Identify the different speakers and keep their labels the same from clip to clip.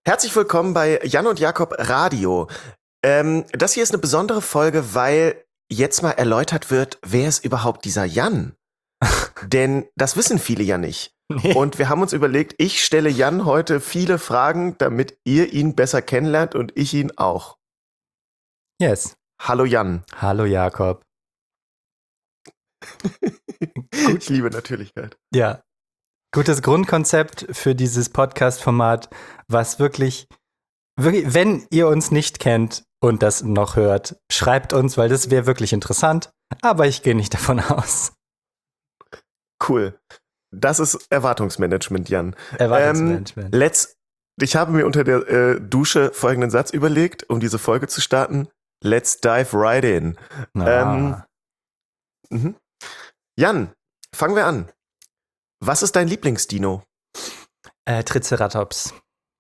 Speaker 1: Herzlich willkommen bei Jan und Jakob Radio. Das hier ist eine besondere Folge, weil jetzt mal erläutert wird, wer ist überhaupt dieser Jan? Denn das wissen viele ja nicht.
Speaker 2: Nee.
Speaker 1: Und wir haben uns überlegt, ich stelle Jan heute viele Fragen, damit ihr ihn besser kennenlernt und ich ihn auch.
Speaker 2: Yes.
Speaker 1: Hallo Jan.
Speaker 2: Hallo Jakob.
Speaker 1: Ich liebe Natürlichkeit.
Speaker 2: Ja. Gutes Grundkonzept für dieses Podcast-Format, was wirklich, wenn ihr uns nicht kennt und das noch hört, schreibt uns, weil das wäre wirklich interessant. Aber ich gehe nicht davon aus.
Speaker 1: Cool. Das ist Erwartungsmanagement, Jan.
Speaker 2: Erwartungsmanagement.
Speaker 1: Ich habe mir unter der Dusche folgenden Satz überlegt, um diese Folge zu starten. Let's dive right in. Jan, fangen wir an. Was ist dein Lieblingsdino?
Speaker 2: Triceratops.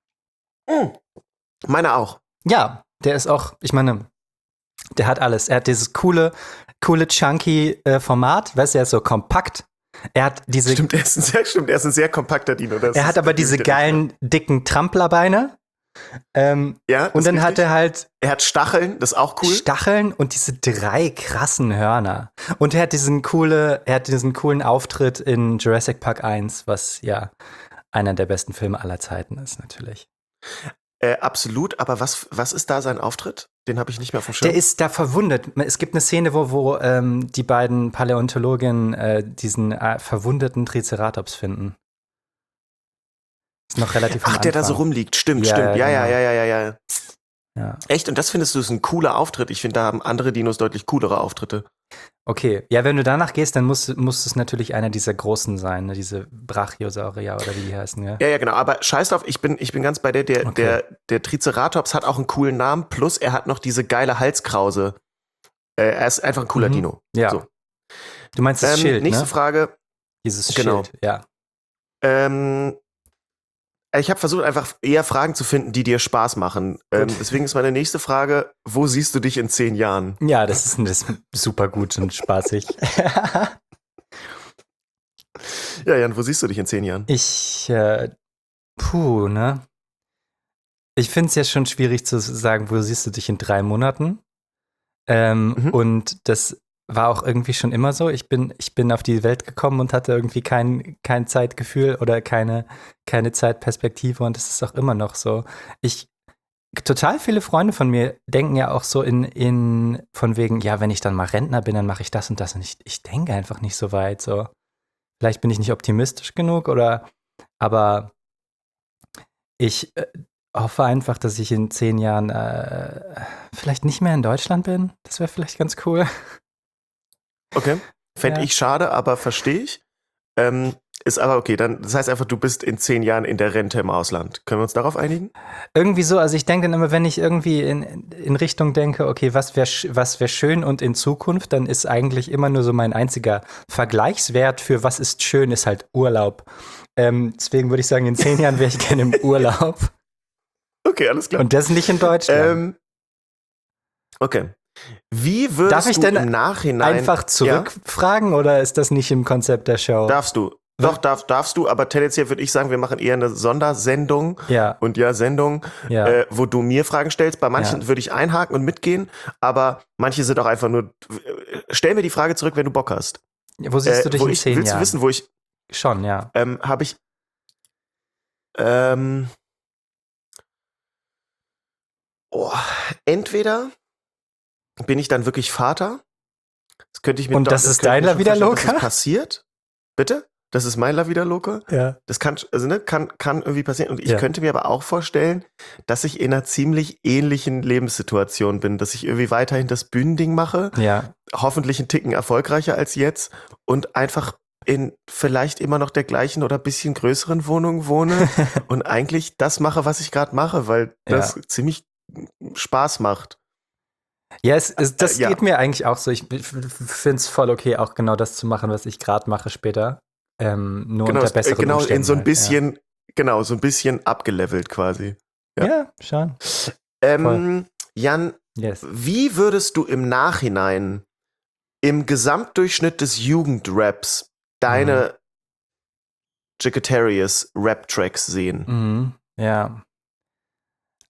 Speaker 1: Meiner auch.
Speaker 2: Ja, der ist auch, ich meine, der hat alles. Er hat dieses coole chunky Format, weißt du, er ist so kompakt. Er hat diese.
Speaker 1: Stimmt, er ist ein sehr kompakter Dino.
Speaker 2: Er hat aber diese geilen, dicken Tramplerbeine.
Speaker 1: Ja,
Speaker 2: und dann hat er halt.
Speaker 1: Er hat Stacheln, das ist auch cool.
Speaker 2: Stacheln und diese 3 krassen Hörner. Und er hat diesen coolen Auftritt in Jurassic Park 1, was ja einer der besten Filme aller Zeiten ist, natürlich.
Speaker 1: Absolut, aber was ist da sein Auftritt? Den habe ich nicht mehr auf dem Schirm.
Speaker 2: Der ist da verwundet. Es gibt eine Szene, wo die beiden Paläontologinnen diesen verwundeten Triceratops finden. Ist noch relativ am
Speaker 1: Ach, der da so
Speaker 2: Anfang.
Speaker 1: rumliegt. Stimmt.
Speaker 2: Ja,
Speaker 1: Ja.
Speaker 2: Ja.
Speaker 1: Echt? Und das findest du ist ein cooler Auftritt? Ich finde, da haben andere Dinos deutlich coolere Auftritte.
Speaker 2: Okay, ja, wenn du danach gehst, dann muss es natürlich einer dieser großen sein, ne? Diese Brachiosaurier oder wie die heißen, ja?
Speaker 1: Ja, genau, aber scheiß drauf, ich bin ganz bei dir, der Triceratops hat auch einen coolen Namen, plus er hat noch diese geile Halskrause. Er ist einfach ein cooler Dino.
Speaker 2: Ja.
Speaker 1: So.
Speaker 2: Du meinst das Schild,
Speaker 1: nächste
Speaker 2: ne?
Speaker 1: Frage.
Speaker 2: Dieses
Speaker 1: Genau.
Speaker 2: Schild, ja.
Speaker 1: Ich habe versucht, einfach eher Fragen zu finden, die dir Spaß machen. Deswegen ist meine nächste Frage, wo siehst du dich in 10 Jahren?
Speaker 2: Ja, das ist super gut und spaßig.
Speaker 1: Ja, Jan, wo siehst du dich in 10 Jahren?
Speaker 2: Ich finde es ja schon schwierig zu sagen, wo siehst du dich in 3 Monaten? Und das war auch irgendwie schon immer so. Ich bin auf die Welt gekommen und hatte irgendwie kein Zeitgefühl oder keine Zeitperspektive und das ist auch immer noch so. Total viele Freunde von mir denken ja auch so in von wegen, ja, wenn ich dann mal Rentner bin, dann mache ich das und das und ich denke einfach nicht so weit. So. Vielleicht bin ich nicht optimistisch genug aber ich hoffe einfach, dass ich in 10 Jahren vielleicht nicht mehr in Deutschland bin. Das wäre vielleicht ganz cool.
Speaker 1: Okay. Fände
Speaker 2: Ja.
Speaker 1: ich schade, aber verstehe ich. Ist aber okay, dann, das heißt einfach, du bist in 10 Jahren in der Rente im Ausland. Können wir uns darauf einigen?
Speaker 2: Irgendwie so, also ich denke dann immer, wenn ich irgendwie in Richtung denke, okay, was wär schön und in Zukunft, dann ist eigentlich immer nur so mein einziger Vergleichswert für was ist schön, ist halt Urlaub. Deswegen würde ich sagen, in 10 Jahren wäre ich gerne im Urlaub.
Speaker 1: Okay, alles klar.
Speaker 2: Und das nicht in Deutschland.
Speaker 1: Okay. Wie würdest
Speaker 2: Darf ich
Speaker 1: du
Speaker 2: denn
Speaker 1: im Nachhinein
Speaker 2: einfach zurückfragen oder ist das nicht im Konzept der Show?
Speaker 1: Darfst du. Doch, darfst du, aber tendenziell würde ich sagen, wir machen eher eine Sondersendung.
Speaker 2: Ja.
Speaker 1: Und ja, Sendung,
Speaker 2: Ja.
Speaker 1: wo du mir Fragen stellst. Bei manchen würde ich einhaken und mitgehen, aber manche sind auch einfach nur, stell mir die Frage zurück, wenn du Bock hast.
Speaker 2: Wo siehst du dich in 10 Jahren?
Speaker 1: Willst du wissen, wo ich,
Speaker 2: Schon, ja.
Speaker 1: habe ich, entweder bin ich dann wirklich Vater. Das könnte ich mir
Speaker 2: Und das ist dein La Vida
Speaker 1: Loca?
Speaker 2: Loca?
Speaker 1: Das passiert. Bitte? Das ist mein La Vida Loca?
Speaker 2: Ja.
Speaker 1: Das kann irgendwie passieren. Und ich
Speaker 2: Ja.
Speaker 1: könnte mir aber auch vorstellen, dass ich in einer ziemlich ähnlichen Lebenssituation bin, dass ich irgendwie weiterhin das Bühnending mache,
Speaker 2: Ja.
Speaker 1: hoffentlich einen Ticken erfolgreicher als jetzt und einfach in vielleicht immer noch der gleichen oder bisschen größeren Wohnung wohne und eigentlich das mache, was ich gerade mache, weil das ziemlich Spaß macht.
Speaker 2: Ja, das
Speaker 1: ja.
Speaker 2: geht mir eigentlich auch so. Ich finde es voll okay, auch genau das zu machen, was ich gerade mache später. Nur unter besseren Umständen.
Speaker 1: In so ein
Speaker 2: halt,
Speaker 1: bisschen, so ein bisschen abgelevelt quasi.
Speaker 2: Ja, schon.
Speaker 1: Jan,
Speaker 2: Yes.
Speaker 1: wie würdest du im Nachhinein im Gesamtdurchschnitt des Jugendraps deine Jacketarius Rap-Tracks sehen?
Speaker 2: Ja.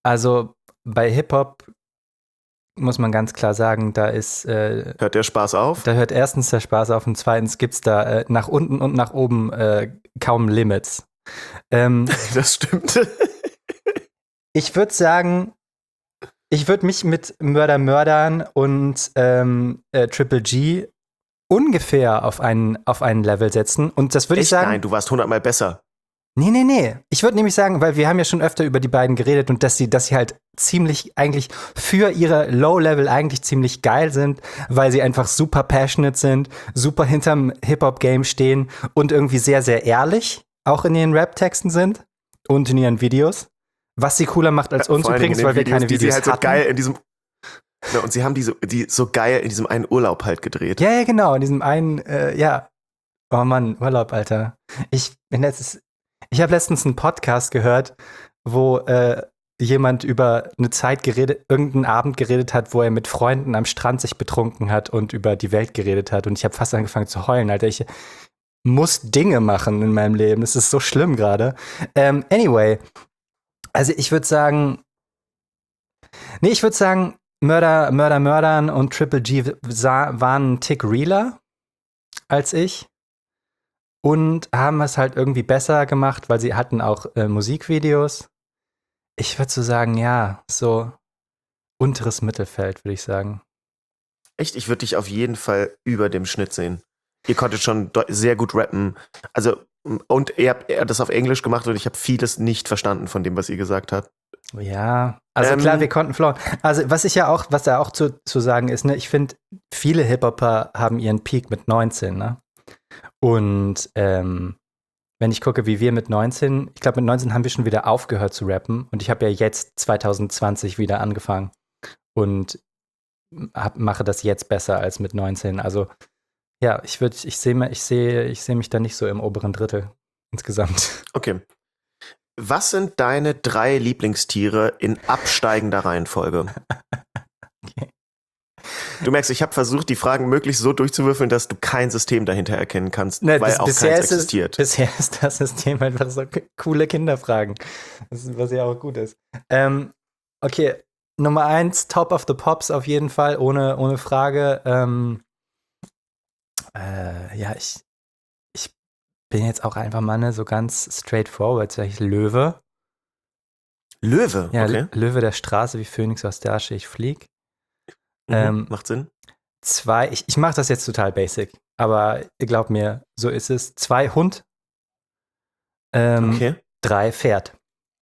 Speaker 2: Also bei Hip-Hop muss man ganz klar sagen, da ist
Speaker 1: hört der Spaß auf?
Speaker 2: Da hört erstens der Spaß auf und zweitens gibt es da nach unten und nach oben kaum Limits.
Speaker 1: Das stimmt.
Speaker 2: Ich würde sagen, ich würde mich mit Mördern und Triple G ungefähr auf ein Level setzen. Und das würde ich sagen.
Speaker 1: Nein, du warst 100-mal besser.
Speaker 2: Nee. Ich würde nämlich sagen, weil wir haben ja schon öfter über die beiden geredet und dass sie halt ziemlich eigentlich für ihre Low-Level eigentlich ziemlich geil sind, weil sie einfach super passionate sind, super hinterm Hip-Hop-Game stehen und irgendwie sehr, sehr ehrlich auch in ihren Rap-Texten sind und in ihren Videos. Was sie cooler macht als uns übrigens, weil wir keine Videos
Speaker 1: die sie halt
Speaker 2: hatten.
Speaker 1: so geil in diesem und sie haben die so geil in diesem einen Urlaub halt gedreht.
Speaker 2: Ja, genau, in diesem einen, Oh Mann, Urlaub, Alter. Ich habe letztens einen Podcast gehört, wo jemand über eine Zeit irgendeinen Abend geredet hat, wo er mit Freunden am Strand sich betrunken hat und über die Welt geredet hat. Und ich habe fast angefangen zu heulen, Alter. Ich muss Dinge machen in meinem Leben. Das ist so schlimm gerade. Anyway, also ich würde sagen, Mördern und Triple G waren einen Tick realer als ich. Und haben es halt irgendwie besser gemacht, weil sie hatten auch Musikvideos. Ich würde so sagen, ja, so unteres Mittelfeld, würde ich sagen.
Speaker 1: Echt? Ich würde dich auf jeden Fall über dem Schnitt sehen. Ihr konntet schon sehr gut rappen. Also, und ihr habt das auf Englisch gemacht und ich habe vieles nicht verstanden von dem, was ihr gesagt habt.
Speaker 2: Ja, also klar, wir konnten flowen. Also was da auch zu sagen ist, ne, ich finde, viele Hip-Hopper haben ihren Peak mit 19, ne? Und wenn ich gucke, wie wir mit 19, ich glaube mit 19 haben wir schon wieder aufgehört zu rappen und ich habe ja jetzt 2020 wieder angefangen und mache das jetzt besser als mit 19. Also ja, ich sehe mich da nicht so im oberen Drittel insgesamt.
Speaker 1: Okay. Was sind deine 3 Lieblingstiere in absteigender Reihenfolge?
Speaker 2: Okay.
Speaker 1: Du merkst, ich habe versucht, die Fragen möglichst so durchzuwürfeln, dass du kein System dahinter erkennen kannst,
Speaker 2: Ne,
Speaker 1: weil auch keins existiert.
Speaker 2: Bisher ist das System einfach so coole Kinderfragen, was ja auch gut ist. Okay, Nummer 1, Top of the Pops auf jeden Fall, ohne Frage. Ja, ich bin jetzt auch einfach mal so ganz straightforward, sag ich Löwe.
Speaker 1: Löwe?
Speaker 2: Ja,
Speaker 1: okay.
Speaker 2: Löwe der Straße, wie Phönix aus der Asche, ich flieg.
Speaker 1: Macht Sinn.
Speaker 2: 2, ich mache das jetzt total basic, aber ihr glaubt mir, so ist es. 2, Hund.
Speaker 1: Okay.
Speaker 2: 3, Pferd.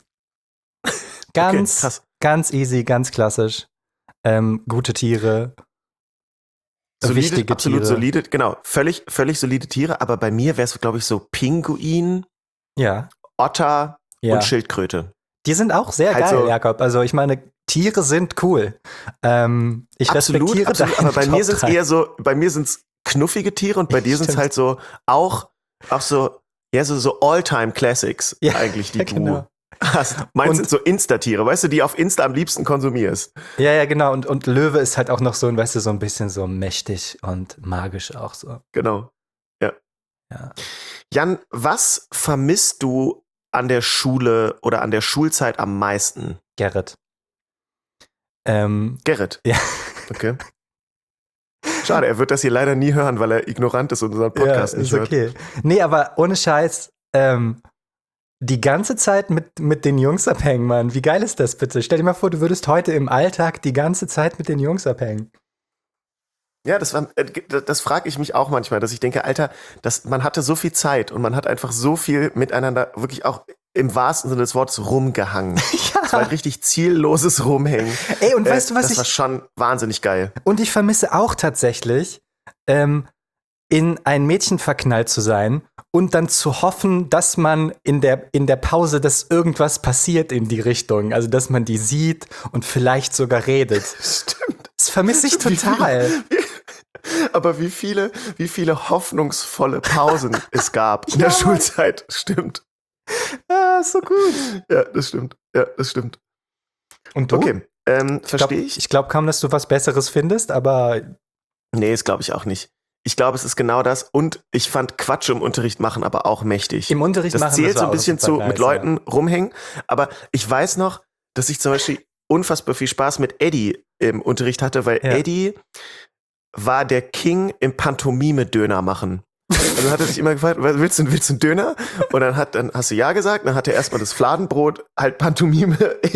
Speaker 2: Ganz easy, ganz klassisch. Gute Tiere. Wichtige
Speaker 1: absolut
Speaker 2: Tiere.
Speaker 1: solide, genau. Völlig solide Tiere, aber bei mir wäre es, glaube ich, so Pinguin,
Speaker 2: Ja.
Speaker 1: Otter und Schildkröte.
Speaker 2: Die sind auch sehr
Speaker 1: halt
Speaker 2: geil,
Speaker 1: so,
Speaker 2: Jakob. Also ich meine, Tiere sind cool. Ich respektiere
Speaker 1: absolut, aber bei mir sind es eher so, bei mir sind es knuffige Tiere und bei dir sind es halt so auch so, ja, so All-Time-Classics eigentlich, die du hast. Meins sind so Insta-Tiere, weißt du, die auf Insta am liebsten konsumierst.
Speaker 2: Ja, genau. Und Löwe ist halt auch noch so, weißt du, so ein bisschen so mächtig und magisch auch so.
Speaker 1: Genau. Ja. Jan, was vermisst du an der Schule oder an der Schulzeit am meisten?
Speaker 2: Gerrit.
Speaker 1: Gerrit?
Speaker 2: Ja.
Speaker 1: Okay. Schade, er wird das hier leider nie hören, weil er ignorant ist und unseren Podcast nicht hört.
Speaker 2: Okay. Nee, aber ohne Scheiß, die ganze Zeit mit den Jungs abhängen, Mann. Wie geil ist das bitte? Stell dir mal vor, du würdest heute im Alltag die ganze Zeit mit den Jungs abhängen.
Speaker 1: Ja, das frage ich mich auch manchmal, dass ich denke, Alter, man hatte so viel Zeit und man hat einfach so viel miteinander wirklich auch im wahrsten Sinne des Wortes rumgehangen.
Speaker 2: Ja.
Speaker 1: Das war ein richtig zielloses Rumhängen.
Speaker 2: Ey, und weißt du, was
Speaker 1: das war schon wahnsinnig geil.
Speaker 2: Und ich vermisse auch tatsächlich, in ein Mädchen verknallt zu sein und dann zu hoffen, dass man in der Pause, dass irgendwas passiert in die Richtung. Also, dass man die sieht und vielleicht sogar redet.
Speaker 1: Stimmt.
Speaker 2: Das vermisse ich total.
Speaker 1: Aber wie viele hoffnungsvolle Pausen es gab in der Schulzeit. Stimmt.
Speaker 2: Ja, so gut.
Speaker 1: Ja, das stimmt.
Speaker 2: Und du?
Speaker 1: Okay, verstehe ich.
Speaker 2: Ich glaube kaum, dass du was Besseres findest, aber
Speaker 1: nee, das glaube ich auch nicht. Ich glaube, es ist genau das. Und ich fand Quatsch im Unterricht machen aber auch mächtig.
Speaker 2: Im Unterricht
Speaker 1: das
Speaker 2: machen
Speaker 1: zählt
Speaker 2: das
Speaker 1: so ein bisschen zu
Speaker 2: nice,
Speaker 1: mit Leuten rumhängen. Aber ich weiß noch, dass ich zum Beispiel unfassbar viel Spaß mit Eddie im Unterricht hatte, weil Eddie war der King im Pantomime-Döner machen. Also hat er sich immer gefragt, willst du einen Döner? Und dann hast du ja gesagt, dann hat er erstmal das Fladenbrot halt Pantomime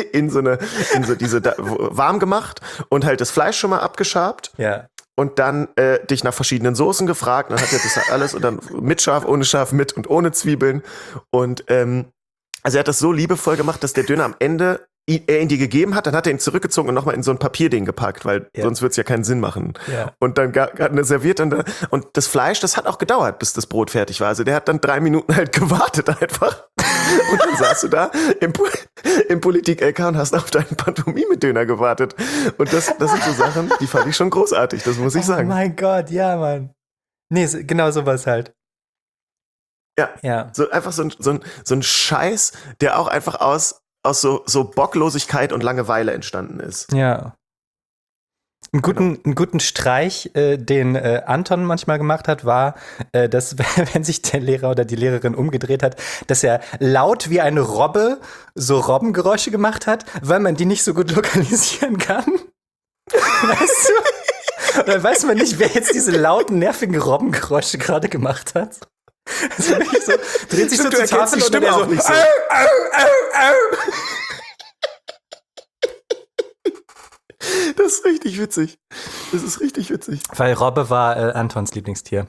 Speaker 1: warm gemacht und halt das Fleisch schon mal abgeschabt.
Speaker 2: Ja.
Speaker 1: Und dann dich nach verschiedenen Soßen gefragt. Dann hat er das alles und dann mit Schaf, ohne Schaf, mit und ohne Zwiebeln. Und also er hat das so liebevoll gemacht, dass der Döner am Ende er ihn dir gegeben hat, dann hat er ihn zurückgezogen und nochmal in so ein Papierding gepackt, weil sonst wird's ja keinen Sinn machen. Ja. Und dann hat er serviert und das Fleisch, das hat auch gedauert, bis das Brot fertig war. Also der hat dann 3 Minuten halt gewartet einfach. Und dann saßt du da im Politik-LK und hast auf deinen Pantomime-Döner gewartet. Und das sind so Sachen, die fand ich schon großartig, das muss ich sagen.
Speaker 2: Oh mein Gott, ja, Mann. Nee, genau sowas halt.
Speaker 1: Ja. So einfach so ein Scheiß, der auch einfach aus so Bocklosigkeit und Langeweile entstanden ist.
Speaker 2: Ja. Einen guten Streich, den Anton manchmal gemacht hat, war, dass, wenn sich der Lehrer oder die Lehrerin umgedreht hat, dass er laut wie eine Robbe so Robbengeräusche gemacht hat, weil man die nicht so gut lokalisieren kann. Weißt du? Dann weiß man nicht, wer jetzt diese lauten, nervigen Robbengeräusche gerade gemacht hat. Also wirklich so, dreht sich so zur Tafel und dann
Speaker 1: auch nicht so. Das ist richtig witzig. Das ist richtig witzig.
Speaker 2: Weil Robbe war Antons Lieblingstier.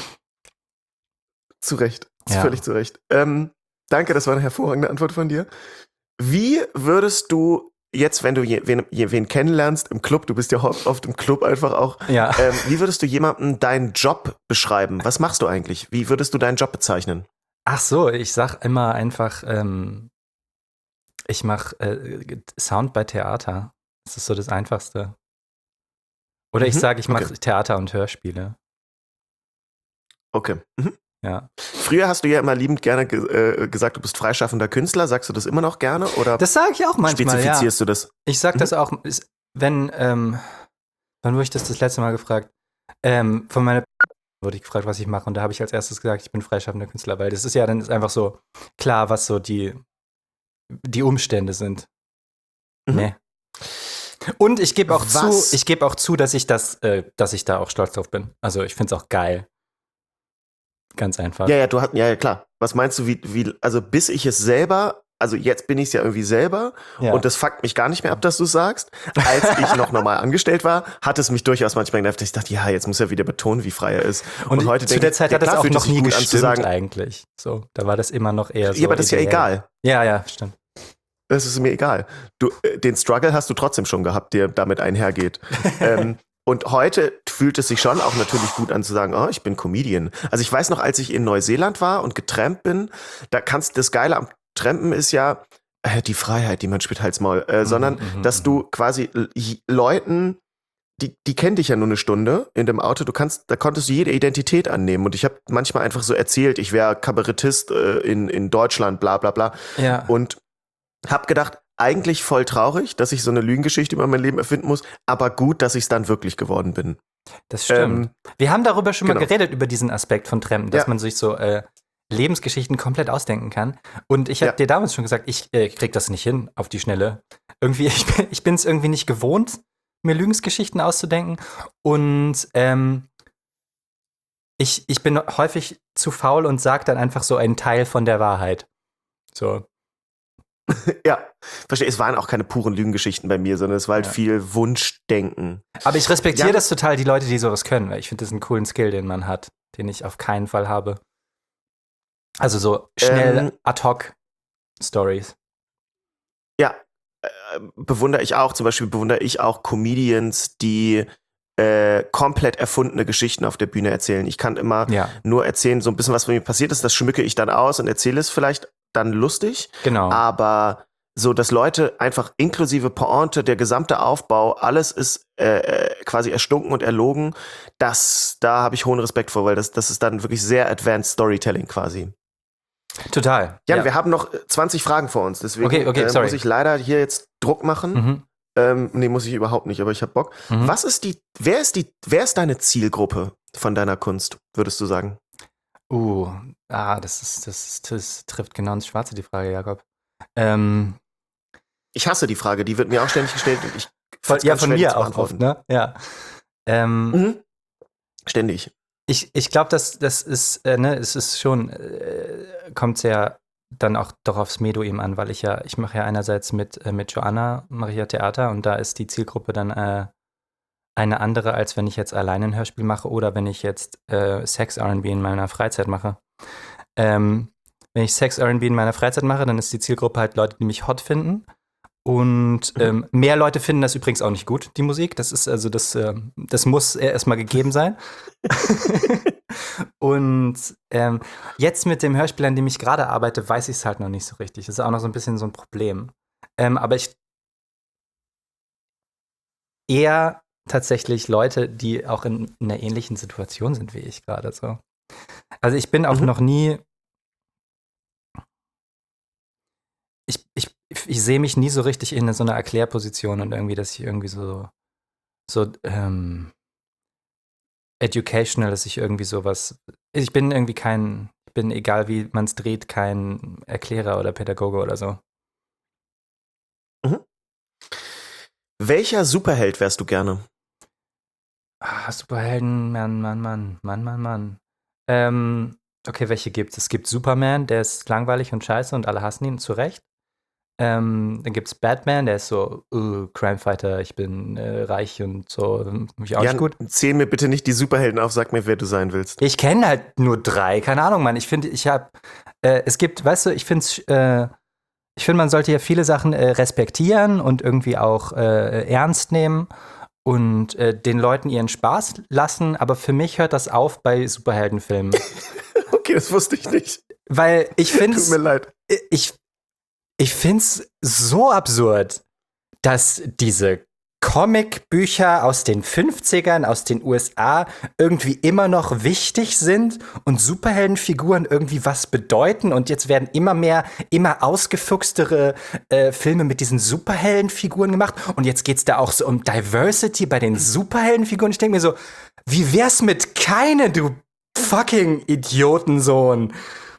Speaker 1: Zu Recht. Völlig zu Recht. Danke, das war eine hervorragende Antwort von dir. Wie würdest du jetzt, wenn du wen kennenlernst im Club, du bist ja oft im Club einfach auch, wie würdest du jemandem deinen Job beschreiben? Was machst du eigentlich? Wie würdest du deinen Job bezeichnen?
Speaker 2: Ach so, ich sag immer einfach, ich mache Sound bei Theater. Das ist so das Einfachste. Oder ich sage, ich mache Theater und Hörspiele.
Speaker 1: Okay. Mhm.
Speaker 2: Ja.
Speaker 1: Früher hast du ja immer liebend gerne gesagt, du bist freischaffender Künstler. Sagst du das immer noch gerne? Oder
Speaker 2: das sage ich auch manchmal,
Speaker 1: spezifizierst du das?
Speaker 2: Ich sag das auch, wenn, wann wurde ich das letzte Mal gefragt? Von meiner wurde ich gefragt, was ich mache. Und da habe ich als erstes gesagt, ich bin freischaffender Künstler. Weil das ist ja dann einfach so klar, was so die Umstände sind. Mhm. Nee. Und ich gebe auch zu, dass ich da auch stolz drauf bin. Also ich finde es auch geil. Ganz einfach.
Speaker 1: Ja, klar. Was meinst du, also bis ich es selber, also jetzt bin ich es ja irgendwie selber und das fuckt mich gar nicht mehr ab, dass du es sagst. Als ich noch normal angestellt war, hat es mich durchaus manchmal genervt. Ich dachte, jetzt muss er wieder betonen, wie frei er ist.
Speaker 2: Und heute zu der Zeit hat das auch noch nie gestimmt eigentlich. So, da war das immer noch eher so.
Speaker 1: Ja, aber das ist ja egal.
Speaker 2: Ja, stimmt.
Speaker 1: Das ist mir egal. Den Struggle hast du trotzdem schon gehabt, der damit einhergeht. Und heute fühlt es sich schon auch natürlich gut an zu sagen, oh, ich bin Comedian. Also ich weiß noch, als ich in Neuseeland war und getrampt bin, das Geile am Trampen ist ja die Freiheit, die man spürt, Hals Maul, sondern dass du quasi Leuten, die kennen dich ja nur eine Stunde in dem Auto, da konntest du jede Identität annehmen. Und ich habe manchmal einfach so erzählt, ich wäre Kabarettist in Deutschland, bla bla bla.
Speaker 2: Ja.
Speaker 1: Und hab gedacht, eigentlich voll traurig, dass ich so eine Lügengeschichte über mein Leben erfinden muss, aber gut, dass ich es dann wirklich geworden bin.
Speaker 2: Das stimmt. Wir haben darüber schon mal geredet, über diesen Aspekt von Trampen, dass man sich so Lebensgeschichten komplett ausdenken kann. Und ich habe dir damals schon gesagt, ich krieg das nicht hin auf die Schnelle. Irgendwie, ich bin es irgendwie nicht gewohnt, mir Lügensgeschichten auszudenken. Und ich bin häufig zu faul und sage dann einfach so einen Teil von der Wahrheit. So.
Speaker 1: Ja, verstehe. Es waren auch keine puren Lügengeschichten bei mir, sondern es war halt viel Wunschdenken.
Speaker 2: Aber ich respektiere das total, die Leute, die sowas können, weil ich finde, das ist einen coolen Skill, den man hat, den ich auf keinen Fall habe. Also so schnell Ad-Hoc-Stories.
Speaker 1: Ja, bewundere ich auch. Zum Beispiel bewundere ich auch Comedians, die komplett erfundene Geschichten auf der Bühne erzählen. Ich kann immer nur erzählen, so ein bisschen, was bei mir passiert ist, das schmücke ich dann aus und erzähle es vielleicht dann lustig.
Speaker 2: Genau.
Speaker 1: Aber so, dass Leute einfach inklusive Pointe, der gesamte Aufbau, alles ist quasi erstunken und erlogen, da habe ich hohen Respekt vor, weil das ist dann wirklich sehr advanced Storytelling quasi.
Speaker 2: Total.
Speaker 1: Jan, wir haben noch 20 Fragen vor uns, deswegen muss ich leider hier jetzt Druck machen. Nee, muss ich überhaupt nicht, aber ich habe Bock. Wer ist deine Zielgruppe von deiner Kunst, würdest du sagen?
Speaker 2: Das trifft genau ins Schwarze, die Frage, Jakob.
Speaker 1: Ich hasse die Frage, die wird mir auch ständig gestellt. Und ich
Speaker 2: von mir auch oft, ne? Ja.
Speaker 1: Ständig.
Speaker 2: Ich glaube, das ist, es ist schon, kommt sehr dann auch doch aufs Medium an, weil ich mache ja einerseits mit Joanna, mache ich ja Theater und da ist die Zielgruppe dann eine andere, als wenn ich jetzt alleine ein Hörspiel mache oder wenn ich jetzt Sex-R&B in meiner Freizeit mache. Wenn ich Sex-R&B in meiner Freizeit mache, dann ist die Zielgruppe halt Leute, die mich hot finden. Und mehr Leute finden das übrigens auch nicht gut, die Musik. Das ist also das muss erstmal gegeben sein. Und jetzt mit dem Hörspiel, an dem ich gerade arbeite, weiß ich es halt noch nicht so richtig. Das ist auch noch so ein bisschen so ein Problem. Aber ich eher tatsächlich Leute, die auch in einer ähnlichen Situation sind wie ich gerade so. Also ich bin auch noch nie ich sehe mich nie so richtig in so einer Erklärposition und irgendwie, dass ich irgendwie so educational, dass ich irgendwie sowas. Ich bin irgendwie egal wie man es dreht, kein Erklärer oder Pädagoge oder so.
Speaker 1: Mhm. Welcher Superheld wärst du gerne?
Speaker 2: Superhelden, Mann. Okay, welche gibt's? Es gibt Superman, der ist langweilig und scheiße und alle hassen ihn, zu Recht. Dann gibt's Batman, der ist so, Crimefighter, ich bin reich und so, mich auch nicht gut.
Speaker 1: Zähl mir bitte nicht die Superhelden auf, sag mir, wer du sein willst.
Speaker 2: Ich kenne halt nur 3, keine Ahnung, Mann. Ich finde, es gibt, weißt du, ich finde, man sollte ja viele Sachen respektieren und irgendwie auch ernst nehmen und den Leuten ihren Spaß lassen, aber für mich hört das auf bei Superheldenfilmen.
Speaker 1: Okay, das wusste ich nicht.
Speaker 2: Weil ich finde es.
Speaker 1: Tut mir leid.
Speaker 2: Ich finde es so absurd, dass diese Comicbücher aus den 50ern, aus den USA, irgendwie immer noch wichtig sind und Superheldenfiguren irgendwie was bedeuten. Und jetzt werden immer ausgefuchstere Filme mit diesen Superheldenfiguren gemacht. Und jetzt geht es da auch so um Diversity bei den Superheldenfiguren. Ich denke mir so, wie wär's mit keine, du fucking Idiotensohn?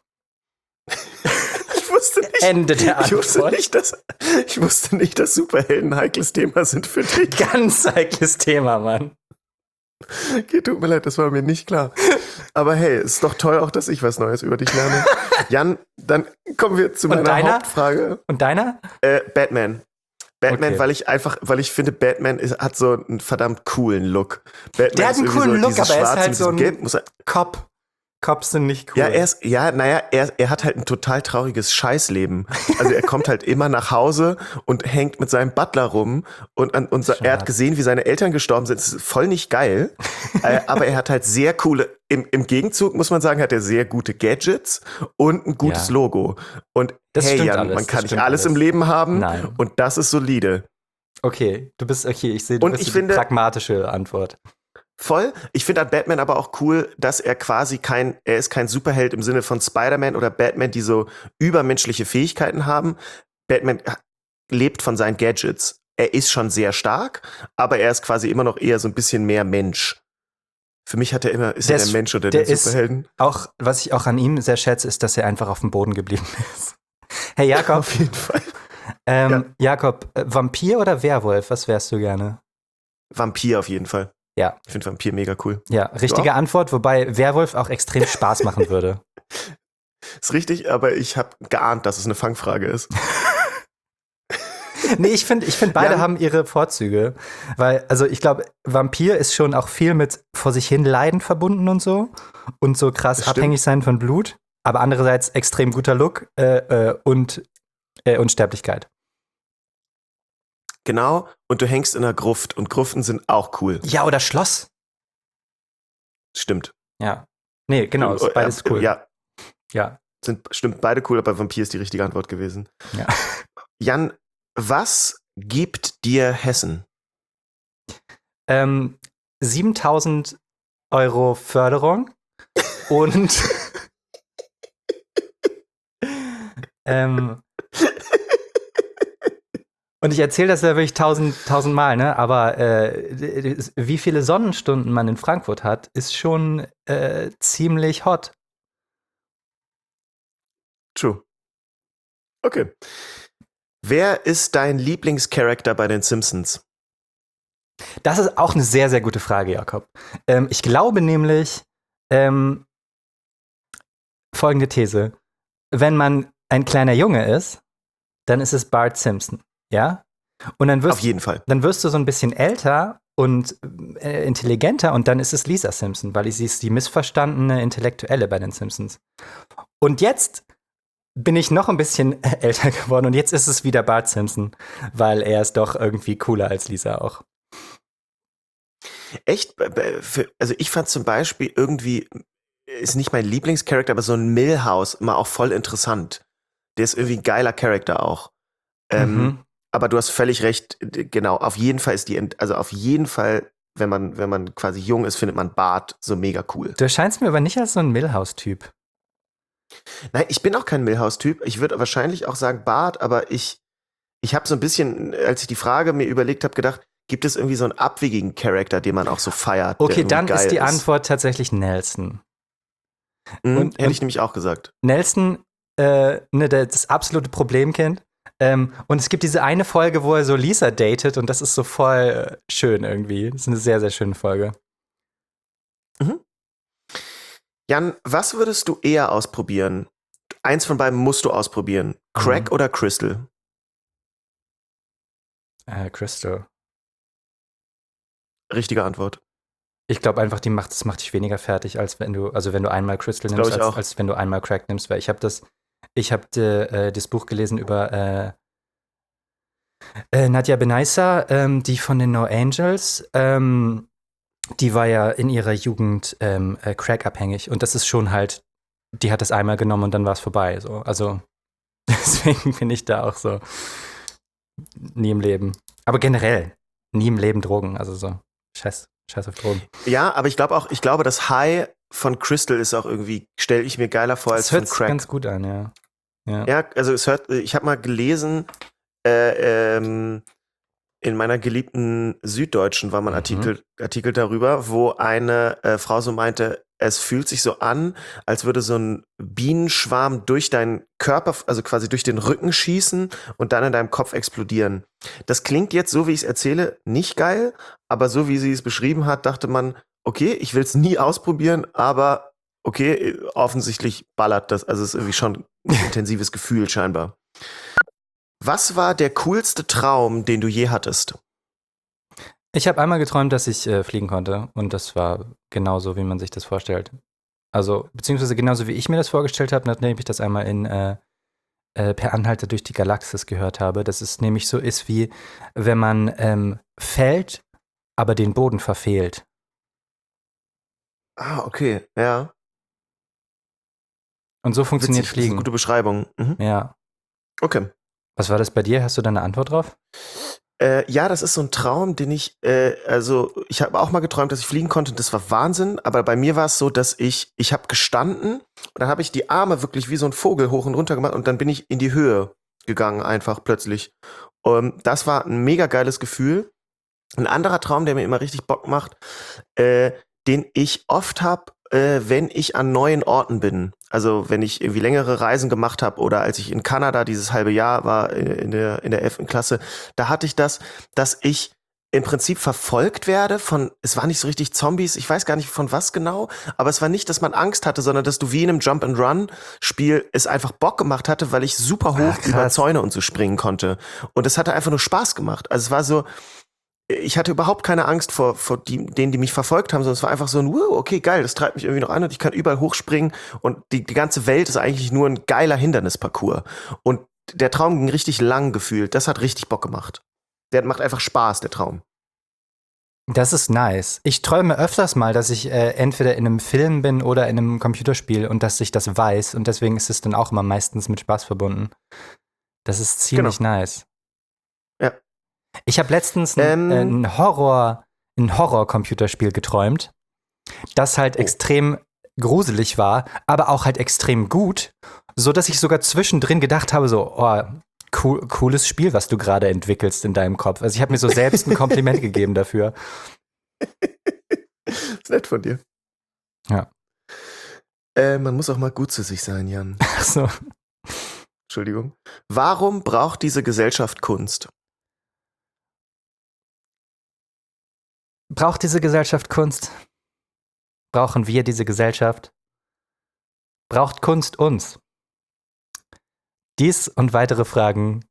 Speaker 2: Ende der Antwort.
Speaker 1: Ich wusste nicht, dass Superhelden ein heikles Thema sind für dich.
Speaker 2: Ganz heikles Thema, Mann.
Speaker 1: Okay, tut mir leid, das war mir nicht klar. Aber hey, ist doch toll auch, dass ich was Neues über dich lerne. Jan, dann kommen wir zu meiner Hauptfrage.
Speaker 2: Und deiner?
Speaker 1: Batman. Batman, okay. weil ich finde, Batman hat so einen verdammt coolen Look. Batman
Speaker 2: der hat einen coolen Look, aber er ist halt so ein Cop. Cops sind nicht cool.
Speaker 1: Er hat halt ein total trauriges Scheißleben. Also er kommt halt immer nach Hause und hängt mit seinem Butler rum und er hat gesehen, wie seine Eltern gestorben sind. Das ist voll nicht geil. Aber er hat halt sehr coole, im Gegenzug muss man sagen, hat er sehr gute Gadgets und ein gutes Logo. Und
Speaker 2: das
Speaker 1: hey Jan, man kann nicht alles im Leben haben. Nein. Und das ist solide.
Speaker 2: Okay, ich sehe, du bist die pragmatische Antwort.
Speaker 1: Voll. Ich finde an Batman aber auch cool, dass er quasi er ist kein Superheld im Sinne von Spider-Man oder Batman, die so übermenschliche Fähigkeiten haben. Batman lebt von seinen Gadgets. Er ist schon sehr stark, aber er ist quasi immer noch eher so ein bisschen mehr Mensch. Für mich ist er der Mensch oder der Superhelden.
Speaker 2: Auch, was ich auch an ihm sehr schätze, ist, dass er einfach auf dem Boden geblieben ist. Hey Jakob.
Speaker 1: Auf jeden Fall.
Speaker 2: Jakob, Vampir oder Werwolf? Was wärst du gerne?
Speaker 1: Vampir auf jeden Fall.
Speaker 2: Ja.
Speaker 1: Ich finde Vampir mega cool.
Speaker 2: Ja, richtige Antwort, wobei Werwolf auch extrem Spaß machen würde.
Speaker 1: Ist richtig, aber ich habe geahnt, dass es eine Fangfrage ist.
Speaker 2: Nee, ich finde beide haben ihre Vorzüge. Weil, also ich glaube, Vampir ist schon auch viel mit vor sich hin Leiden verbunden und so krass abhängig sein von Blut. Aber andererseits extrem guter Look und Unsterblichkeit.
Speaker 1: Genau, und du hängst in einer Gruft und Gruften sind auch cool.
Speaker 2: Ja, oder Schloss.
Speaker 1: Stimmt.
Speaker 2: Ja. Nee, genau, ist beides cool.
Speaker 1: Ja. Stimmt, beide cool, aber Vampir ist die richtige Antwort gewesen.
Speaker 2: Ja.
Speaker 1: Jan, was gibt dir Hessen?
Speaker 2: 7.000 Euro Förderung und und ich erzähle das ja wirklich 1000 Mal, ne? Aber wie viele Sonnenstunden man in Frankfurt hat, ist schon ziemlich hot.
Speaker 1: True. Okay. Wer ist dein Lieblingscharakter bei den Simpsons?
Speaker 2: Das ist auch eine sehr, sehr gute Frage, Jakob. Ich glaube nämlich, folgende These. Wenn man ein kleiner Junge ist, dann ist es Bart Simpson, ja? Und dann
Speaker 1: Auf jeden Fall.
Speaker 2: Dann wirst du so ein bisschen älter und intelligenter und dann ist es Lisa Simpson, weil sie ist die missverstandene Intellektuelle bei den Simpsons. Und jetzt bin ich noch ein bisschen älter geworden und jetzt ist es wieder Bart Simpson, weil er ist doch irgendwie cooler als Lisa auch.
Speaker 1: Echt? Also ich fand zum Beispiel irgendwie, ist nicht mein Lieblingscharakter, aber so ein Milhouse immer auch voll interessant. Der ist irgendwie ein geiler Charakter auch. Aber du hast völlig recht, genau, auf jeden Fall auf jeden Fall, wenn man quasi jung ist, findet man Bart so mega cool.
Speaker 2: Du erscheinst mir aber nicht als so ein Milhouse-Typ.
Speaker 1: Nein, ich bin auch kein Milhouse-Typ. Ich würde wahrscheinlich auch sagen Bart, aber ich habe so ein bisschen, als ich die Frage mir überlegt habe, gedacht, gibt es irgendwie so einen abwegigen Charakter, den man auch so feiert?
Speaker 2: Okay, dann ist die Antwort tatsächlich Nelson.
Speaker 1: Hätte ich nämlich auch gesagt.
Speaker 2: Nelson, das absolute Problemkind. Und es gibt diese eine Folge, wo er so Lisa datet und das ist so voll schön irgendwie. Das ist eine sehr, sehr schöne Folge.
Speaker 1: Jan, was würdest du eher ausprobieren? Eins von beiden musst du ausprobieren. Crack oder Crystal?
Speaker 2: Crystal.
Speaker 1: Richtige Antwort.
Speaker 2: Ich glaube einfach, das macht dich weniger fertig, als wenn du einmal Crystal nimmst, als wenn du einmal Crack nimmst. Weil ich habe das Buch gelesen über Nadia Benaissa, die von den No Angels. Die war ja in ihrer Jugend Crack-abhängig. Und das ist schon halt, die hat das einmal genommen und dann war es vorbei. So. Also deswegen bin ich da auch so nie im Leben. Aber generell, nie im Leben Drogen. Also so, scheiß auf Drogen.
Speaker 1: Ja, aber ich glaube, das High von Crystal ist auch irgendwie, stelle ich mir geiler vor als von Crack. Das hört sich
Speaker 2: ganz gut an, ja.
Speaker 1: Ja, also ich habe mal gelesen, in meiner geliebten Süddeutschen war mal ein Artikel darüber, wo eine Frau so meinte, es fühlt sich so an, als würde so ein Bienenschwarm durch deinen Körper, also quasi durch den Rücken schießen und dann in deinem Kopf explodieren. Das klingt jetzt, so wie ich es erzähle, nicht geil, aber so wie sie es beschrieben hat, dachte man, okay, ich will es nie ausprobieren, aber okay, offensichtlich ballert das, also es ist irgendwie schon ein intensives Gefühl scheinbar. Was war der coolste Traum, den du je hattest?
Speaker 2: Ich habe einmal geträumt, dass ich fliegen konnte und das war genauso, wie man sich das vorstellt. Also, beziehungsweise genauso, wie ich mir das vorgestellt habe, nachdem ich das einmal in Per Anhalter durch die Galaxis gehört habe, dass es nämlich so ist, wie wenn man fällt, aber den Boden verfehlt.
Speaker 1: Ah, okay, ja.
Speaker 2: Und so funktioniert Fliegen. Das ist eine
Speaker 1: gute Beschreibung.
Speaker 2: Ja.
Speaker 1: Okay.
Speaker 2: Was war das bei dir? Hast du da eine Antwort drauf?
Speaker 1: Ja, das ist so ein Traum, den ich habe auch mal geträumt, dass ich fliegen konnte. Das war Wahnsinn. Aber bei mir war es so, dass ich habe gestanden und dann habe ich die Arme wirklich wie so ein Vogel hoch und runter gemacht und dann bin ich in die Höhe gegangen einfach plötzlich. Das war ein mega geiles Gefühl. Ein anderer Traum, der mir immer richtig Bock macht, den ich oft habe, wenn ich an neuen Orten bin. Also wenn ich irgendwie längere Reisen gemacht habe oder als ich in Kanada dieses halbe Jahr war in der 11. Klasse, da hatte ich das, dass ich im Prinzip verfolgt werde es war nicht so richtig Zombies, ich weiß gar nicht von was genau, aber es war nicht, dass man Angst hatte, sondern dass du wie in einem Jump-and-Run-Spiel es einfach Bock gemacht hatte, weil ich super hoch über Zäune und so springen konnte. Und es hatte einfach nur Spaß gemacht. Also es war so, ich hatte überhaupt keine Angst vor denen, die mich verfolgt haben, sondern es war einfach so ein, okay, geil, das treibt mich irgendwie noch an und ich kann überall hochspringen und die ganze Welt ist eigentlich nur ein geiler Hindernisparcours. Und der Traum ging richtig lang gefühlt. Das hat richtig Bock gemacht. Der macht einfach Spaß, der Traum.
Speaker 2: Das ist nice. Ich träume öfters mal, dass ich entweder in einem Film bin oder in einem Computerspiel und dass ich das weiß und deswegen ist es dann auch immer meistens mit Spaß verbunden. Das ist ziemlich nice.
Speaker 1: Ja.
Speaker 2: Ich habe letztens ein Horror-Computerspiel geträumt, das halt extrem gruselig war, aber auch halt extrem gut, so dass ich sogar zwischendrin gedacht habe, so, cooles Spiel, was du gerade entwickelst in deinem Kopf. Also ich habe mir so selbst ein Kompliment gegeben dafür.
Speaker 1: Ist nett von dir.
Speaker 2: Ja.
Speaker 1: Man muss auch mal gut zu sich sein, Jan.
Speaker 2: Ach so.
Speaker 1: Entschuldigung. Warum braucht diese Gesellschaft Kunst?
Speaker 2: Braucht diese Gesellschaft Kunst? Brauchen wir diese Gesellschaft? Braucht Kunst uns? Dies und weitere Fragen.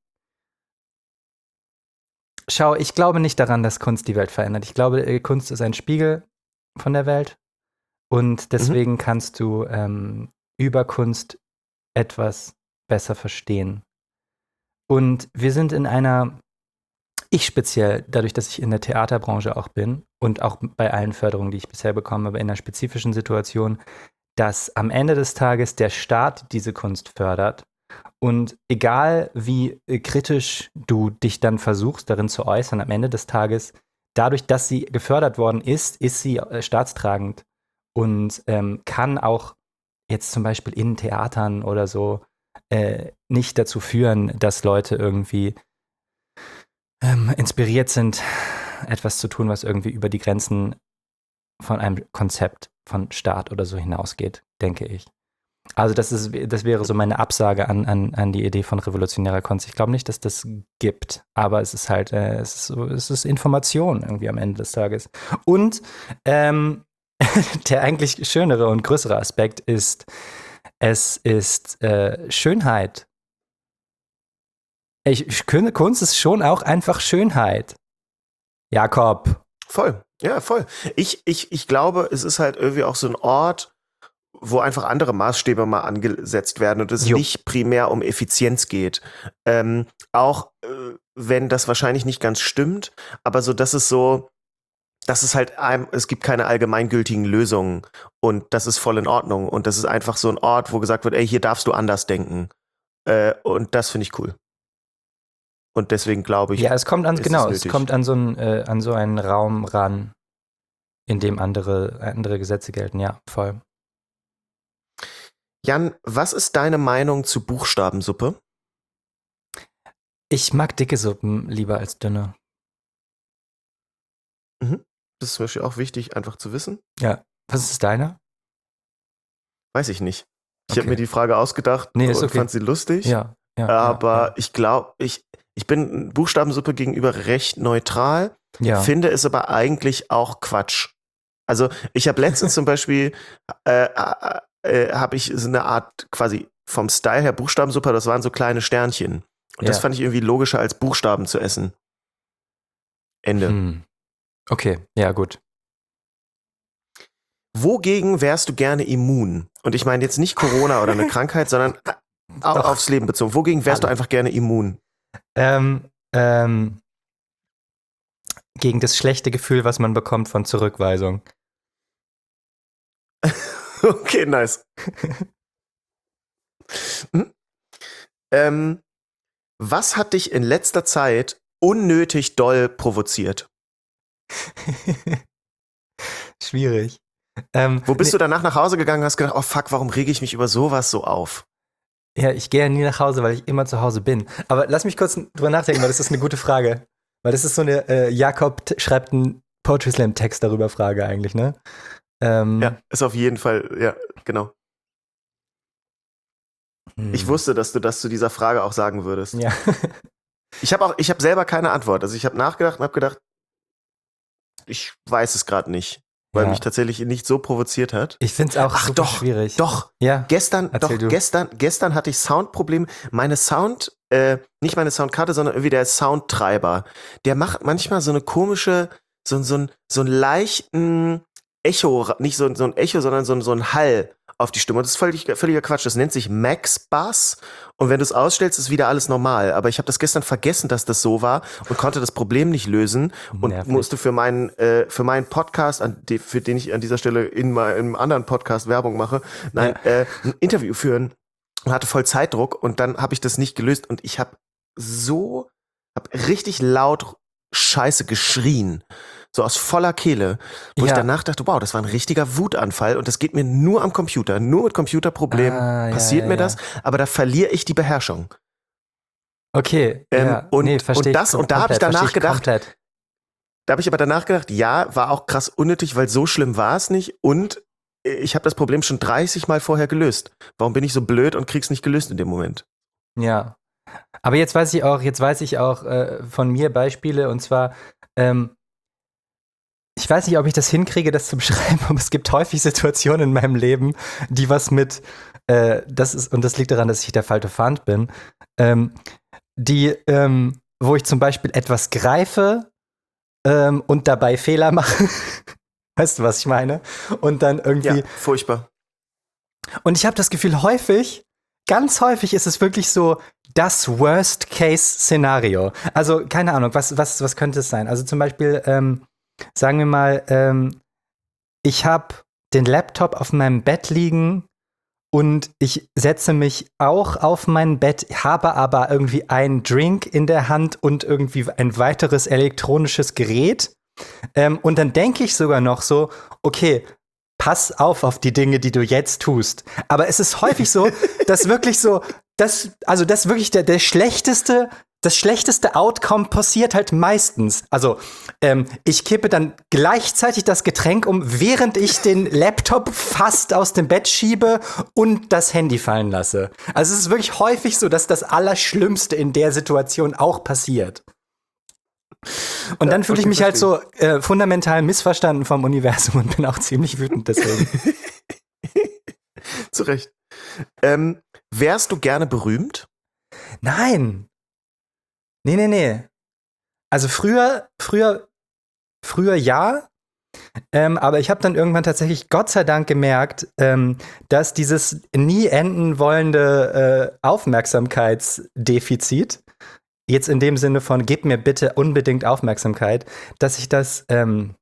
Speaker 2: Schau, ich glaube nicht daran, dass Kunst die Welt verändert. Ich glaube, Kunst ist ein Spiegel von der Welt und deswegen kannst du über Kunst etwas besser verstehen. Und wir sind in einer, ich speziell, dadurch, dass ich in der Theaterbranche auch bin und auch bei allen Förderungen, die ich bisher bekomme, aber in einer spezifischen Situation, dass am Ende des Tages der Staat diese Kunst fördert. Und egal wie kritisch du dich dann versuchst, darin zu äußern, am Ende des Tages, dadurch, dass sie gefördert worden ist sie staatstragend und kann auch jetzt zum Beispiel in Theatern oder so nicht dazu führen, dass Leute irgendwie inspiriert sind, etwas zu tun, was irgendwie über die Grenzen von einem Konzept von Staat oder so hinausgeht, denke ich. Also das wäre so meine Absage an die Idee von revolutionärer Kunst. Ich glaube nicht, dass das gibt, aber es ist halt, es ist Information irgendwie am Ende des Tages. Und der eigentlich schönere und größere Aspekt ist, es ist Schönheit. Kunst ist schon auch einfach Schönheit. Jakob.
Speaker 1: Voll, ja, voll. Ich glaube, es ist halt irgendwie auch so ein Ort, wo einfach andere Maßstäbe mal angesetzt werden und es nicht primär um Effizienz geht. Auch wenn das wahrscheinlich nicht ganz stimmt, aber so, dass es halt, es gibt keine allgemeingültigen Lösungen und das ist voll in Ordnung und das ist einfach so ein Ort, wo gesagt wird, ey, hier darfst du anders denken. Und das finde ich cool. Und deswegen glaube ich,
Speaker 2: ja, es kommt an so einen Raum ran, in dem andere Gesetze gelten. Ja, voll.
Speaker 1: Jan, was ist deine Meinung zu Buchstabensuppe?
Speaker 2: Ich mag dicke Suppen lieber als dünne.
Speaker 1: Das ist zum Beispiel auch wichtig, einfach zu wissen.
Speaker 2: Ja. Was ist deine?
Speaker 1: Weiß ich nicht. Ich habe mir die Frage ausgedacht und fand sie lustig.
Speaker 2: Ja.
Speaker 1: Aber ich glaube, ich bin Buchstabensuppe gegenüber recht neutral, finde es aber eigentlich auch Quatsch. Also ich habe letztens zum Beispiel habe ich so eine Art quasi vom Style her Buchstabensuppe, das waren so kleine Sternchen. Und das fand ich irgendwie logischer als Buchstaben zu essen. Ende.
Speaker 2: Okay, ja gut.
Speaker 1: Wogegen wärst du gerne immun? Und ich meine jetzt nicht Corona oder eine Krankheit, sondern aufs Leben bezogen. Wogegen wärst du einfach gerne immun?
Speaker 2: Gegen das schlechte Gefühl, was man bekommt von Zurückweisung.
Speaker 1: Okay, nice. Was hat dich in letzter Zeit unnötig doll provoziert?
Speaker 2: Schwierig.
Speaker 1: Wo bist du danach nach Hause gegangen und hast gedacht, oh fuck, warum rege ich mich über sowas so auf?
Speaker 2: Ja, ich gehe ja nie nach Hause, weil ich immer zu Hause bin. Aber lass mich kurz drüber nachdenken, weil das ist eine gute Frage. Weil das ist so eine Jakob schreibt einen Poetry Slam Text darüber Frage eigentlich, ne?
Speaker 1: Ja, ist auf jeden Fall, ja, genau. Ich wusste, dass du das zu dieser Frage auch sagen würdest.
Speaker 2: Ja.
Speaker 1: Ich habe selber keine Antwort. Also ich habe nachgedacht und habe gedacht, ich weiß es gerade nicht, weil mich tatsächlich nicht so provoziert hat.
Speaker 2: Ich finde es auch super schwierig.
Speaker 1: Doch.
Speaker 2: Ja.
Speaker 1: Gestern hatte ich Soundprobleme. Nicht meine Soundkarte, sondern irgendwie der Soundtreiber. Der macht manchmal so eine komische, so einen leichten Echo, nicht so ein Echo, sondern so ein Hall auf die Stimme. Und das ist völliger Quatsch. Das nennt sich Max Bass. Und wenn du es ausstellst, ist wieder alles normal. Aber ich habe das gestern vergessen, dass das so war und konnte das Problem nicht lösen und musste für meinen Podcast, für den ich an dieser Stelle in meinem anderen Podcast Werbung mache, ein Interview führen und hatte voll Zeitdruck. Und dann habe ich das nicht gelöst und ich habe richtig laut Scheiße geschrien. So aus voller Kehle, wo ich danach dachte, wow, das war ein richtiger Wutanfall und das geht mir nur am Computer, nur mit Computerproblemen passiert mir das, aber da verliere ich die Beherrschung.
Speaker 2: Okay,
Speaker 1: verstehe ich. Und da habe ich danach gedacht, ja, war auch krass unnötig, weil so schlimm war es nicht und ich habe das Problem schon 30 Mal vorher gelöst. Warum bin ich so blöd und krieg's nicht gelöst in dem Moment?
Speaker 2: Ja. Aber jetzt weiß ich auch von mir Beispiele, und zwar, ich weiß nicht, ob ich das hinkriege, das zu beschreiben, aber es gibt häufig Situationen in meinem Leben, die was mit, und das liegt daran, dass ich der falsche Fand bin, wo ich zum Beispiel etwas greife und dabei Fehler mache. Weißt du, was ich meine? Und dann irgendwie.
Speaker 1: Ja, furchtbar.
Speaker 2: Und ich habe das Gefühl, ganz häufig ist es wirklich so das Worst-Case-Szenario. Also, keine Ahnung, was könnte es sein? Also zum Beispiel, sagen wir mal, ich habe den Laptop auf meinem Bett liegen und ich setze mich auch auf mein Bett, habe aber irgendwie einen Drink in der Hand und irgendwie ein weiteres elektronisches Gerät. Und dann denke ich sogar noch so, okay, pass auf die Dinge, die du jetzt tust. Aber es ist häufig so, dass wirklich so, das wirklich der schlechteste, das schlechteste Outcome passiert halt meistens. Also, ich kippe dann gleichzeitig das Getränk um, während ich den Laptop fast aus dem Bett schiebe und das Handy fallen lasse. Also, es ist wirklich häufig so, dass das Allerschlimmste in der Situation auch passiert. Und dann fühle ich mich halt so fundamental missverstanden vom Universum und bin auch ziemlich wütend deswegen.
Speaker 1: Zu Recht. Wärst du gerne berühmt?
Speaker 2: Nein. Nee. Also früher ja. Aber ich habe dann irgendwann tatsächlich Gott sei Dank gemerkt, dass dieses nie enden wollende Aufmerksamkeitsdefizit, jetzt in dem Sinne von, gib mir bitte unbedingt Aufmerksamkeit, dass das ein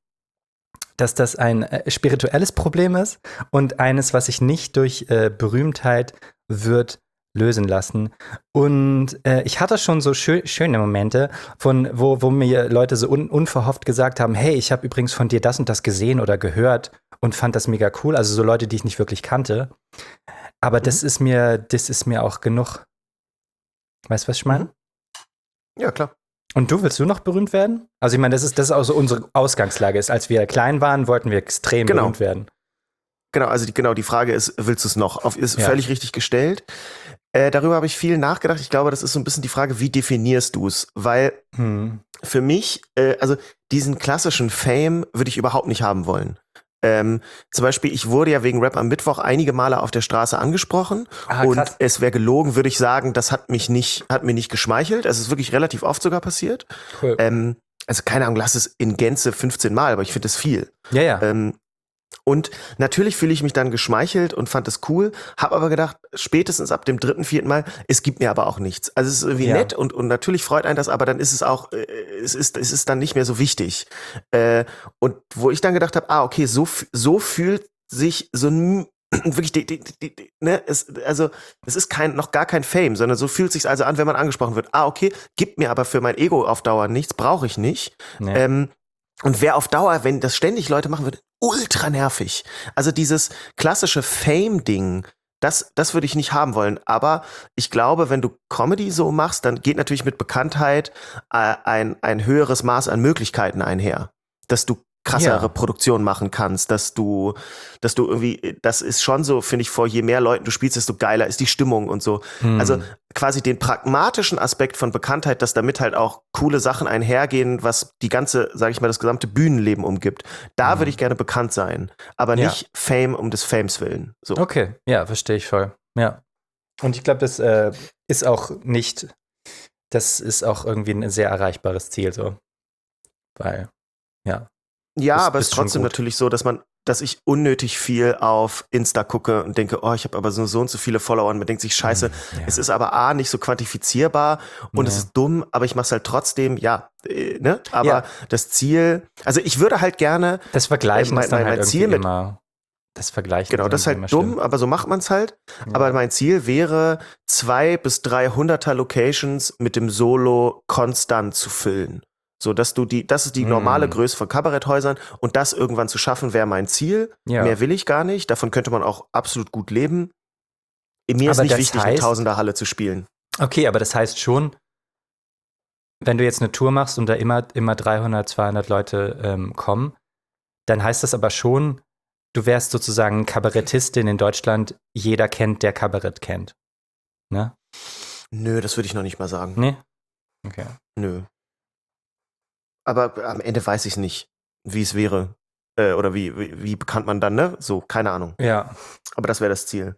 Speaker 2: spirituelles Problem ist und eines, was sich nicht durch Berühmtheit wird lösen lassen. Und ich hatte schon so schöne Momente, wo mir Leute so unverhofft gesagt haben, hey, ich habe übrigens von dir das und das gesehen oder gehört und fand das mega cool. Also so Leute, die ich nicht wirklich kannte. Aber das ist mir auch genug. Weißt du, was ich meine?
Speaker 1: Ja, klar.
Speaker 2: Und willst du noch berühmt werden? Also ich meine, das ist auch so unsere Ausgangslage ist. Als wir klein waren, wollten wir extrem berühmt werden.
Speaker 1: Genau, also die Frage ist, willst du es noch? Ist völlig richtig gestellt. Darüber habe ich viel nachgedacht. Ich glaube, das ist so ein bisschen die Frage, wie definierst du es? Weil für mich, also diesen klassischen Fame würde ich überhaupt nicht haben wollen. Zum Beispiel, ich wurde ja wegen Rap am Mittwoch einige Male auf der Straße angesprochen und es wäre gelogen, würde ich sagen, das hat mir nicht geschmeichelt. Es ist wirklich relativ oft sogar passiert. Cool. Also keine Ahnung, lass es in Gänze 15 Mal, aber ich finde das viel.
Speaker 2: Ja.
Speaker 1: Und natürlich fühle ich mich dann geschmeichelt und fand es cool, habe aber gedacht, spätestens ab dem 3., 4. Mal, es gibt mir aber auch nichts. Also es ist irgendwie nett und natürlich freut einen das, aber dann ist es auch, es ist dann nicht mehr so wichtig. Und wo ich dann gedacht habe, okay, so fühlt sich so ein wirklich, es ist noch gar kein Fame, sondern so fühlt sich also an, wenn man angesprochen wird. Okay, gibt mir aber für mein Ego auf Dauer nichts, brauche ich nicht. Nee. Und wer auf Dauer, wenn das ständig Leute machen würde, ultra nervig. Also dieses klassische Fame-Ding, das würde ich nicht haben wollen. Aber ich glaube, wenn du Comedy so machst, dann geht natürlich mit Bekanntheit ein höheres Maß an Möglichkeiten einher. Dass du krassere Produktion machen kannst, dass du irgendwie, das ist schon so, finde ich, je mehr Leuten du spielst, desto geiler ist die Stimmung und so. Also quasi den pragmatischen Aspekt von Bekanntheit, dass damit halt auch coole Sachen einhergehen, was die ganze, sag ich mal, das gesamte Bühnenleben umgibt. Da würde ich gerne bekannt sein, aber nicht Fame um des Fames willen. So.
Speaker 2: Okay, ja, verstehe ich voll. Ja. Und ich glaube, das ist auch irgendwie ein sehr erreichbares Ziel, so. Weil,
Speaker 1: Ja, aber es ist trotzdem natürlich so, dass ich unnötig viel auf Insta gucke und denke, ich habe aber so und so viele Follower und man denkt sich, scheiße, es ist aber nicht so quantifizierbar und es ist dumm, aber ich mache es halt trotzdem, ne? Aber das Ziel, also ich würde halt gerne
Speaker 2: das Vergleichen ist dann halt
Speaker 1: Ziel mit
Speaker 2: immer das Vergleichen.
Speaker 1: Genau, das ist halt dumm, aber so macht man es halt. Ja. Aber mein Ziel wäre, 200 bis 300er Locations mit dem Solo konstant zu füllen. So, das ist die normale Größe von Kabaretthäusern und das irgendwann zu schaffen, wäre mein Ziel. Ja. Mehr will ich gar nicht. Davon könnte man auch absolut gut leben. Mir ist nicht wichtig, eine Tausenderhalle zu spielen.
Speaker 2: Okay, aber das heißt schon, wenn du jetzt eine Tour machst und da immer 300, 200 Leute kommen, dann heißt das aber schon, du wärst sozusagen Kabarettistin in Deutschland, jeder kennt, der Kabarett kennt. Ne?
Speaker 1: Nö, das würde ich noch nicht mal sagen.
Speaker 2: Nee? Okay.
Speaker 1: Nö. Aber am Ende weiß ich nicht, wie es wäre. Oder wie bekannt man dann, ne? So, keine Ahnung.
Speaker 2: Ja.
Speaker 1: Aber das wäre das Ziel.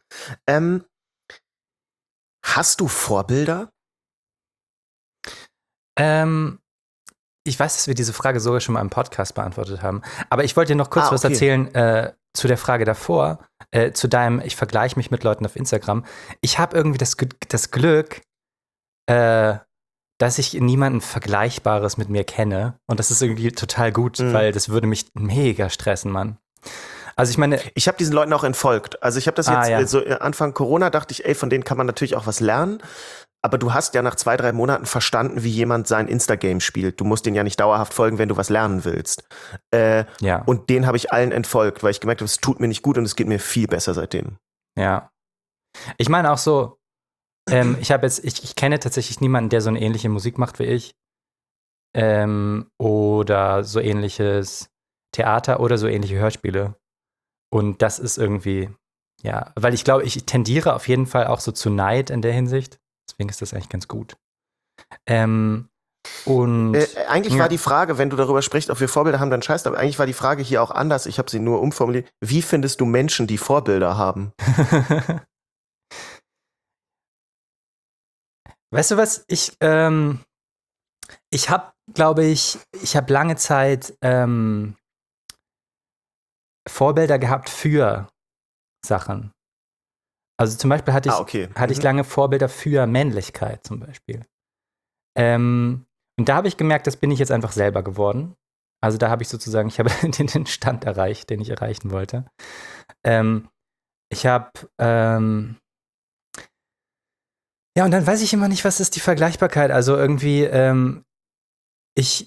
Speaker 1: Hast du Vorbilder?
Speaker 2: Ich weiß, dass wir diese Frage sogar schon mal im Podcast beantwortet haben. Aber ich wollte dir noch kurz was erzählen zu der Frage davor, zu deinem, ich vergleiche mich mit Leuten auf Instagram. Ich habe irgendwie das Glück, dass ich niemanden Vergleichbares mit mir kenne. Und das ist irgendwie total gut, weil das würde mich mega stressen, Mann. Also ich meine,
Speaker 1: ich habe diesen Leuten auch entfolgt. Also ich habe das jetzt so Anfang Corona dachte ich, ey, von denen kann man natürlich auch was lernen. Aber du hast ja nach 2-3 Monaten verstanden, wie jemand sein Instagame spielt. Du musst den ja nicht dauerhaft folgen, wenn du was lernen willst. Und den habe ich allen entfolgt, weil ich gemerkt habe, es tut mir nicht gut und es geht mir viel besser seitdem.
Speaker 2: Ja. Ich meine auch so, ich kenne tatsächlich niemanden, der so eine ähnliche Musik macht wie ich. Oder so ähnliches Theater oder so ähnliche Hörspiele. Und das ist irgendwie, ja, weil ich glaube, ich tendiere auf jeden Fall auch so zu Neid in der Hinsicht. Deswegen ist das eigentlich ganz gut. Eigentlich
Speaker 1: war die Frage, wenn du darüber sprichst, ob wir Vorbilder haben, dann scheiß, aber eigentlich war die Frage hier auch anders. Ich habe sie nur umformuliert. Wie findest du Menschen, die Vorbilder haben?
Speaker 2: Weißt du was? Ich habe, glaube ich, lange Zeit Vorbilder gehabt für Sachen. Also zum Beispiel hatte ich lange Vorbilder für Männlichkeit zum Beispiel. Und da habe ich gemerkt, das bin ich jetzt einfach selber geworden. Also da habe ich sozusagen, ich habe den Stand erreicht, den ich erreichen wollte. Ich habe ja, und dann weiß ich immer nicht, was ist die Vergleichbarkeit. Also irgendwie, ich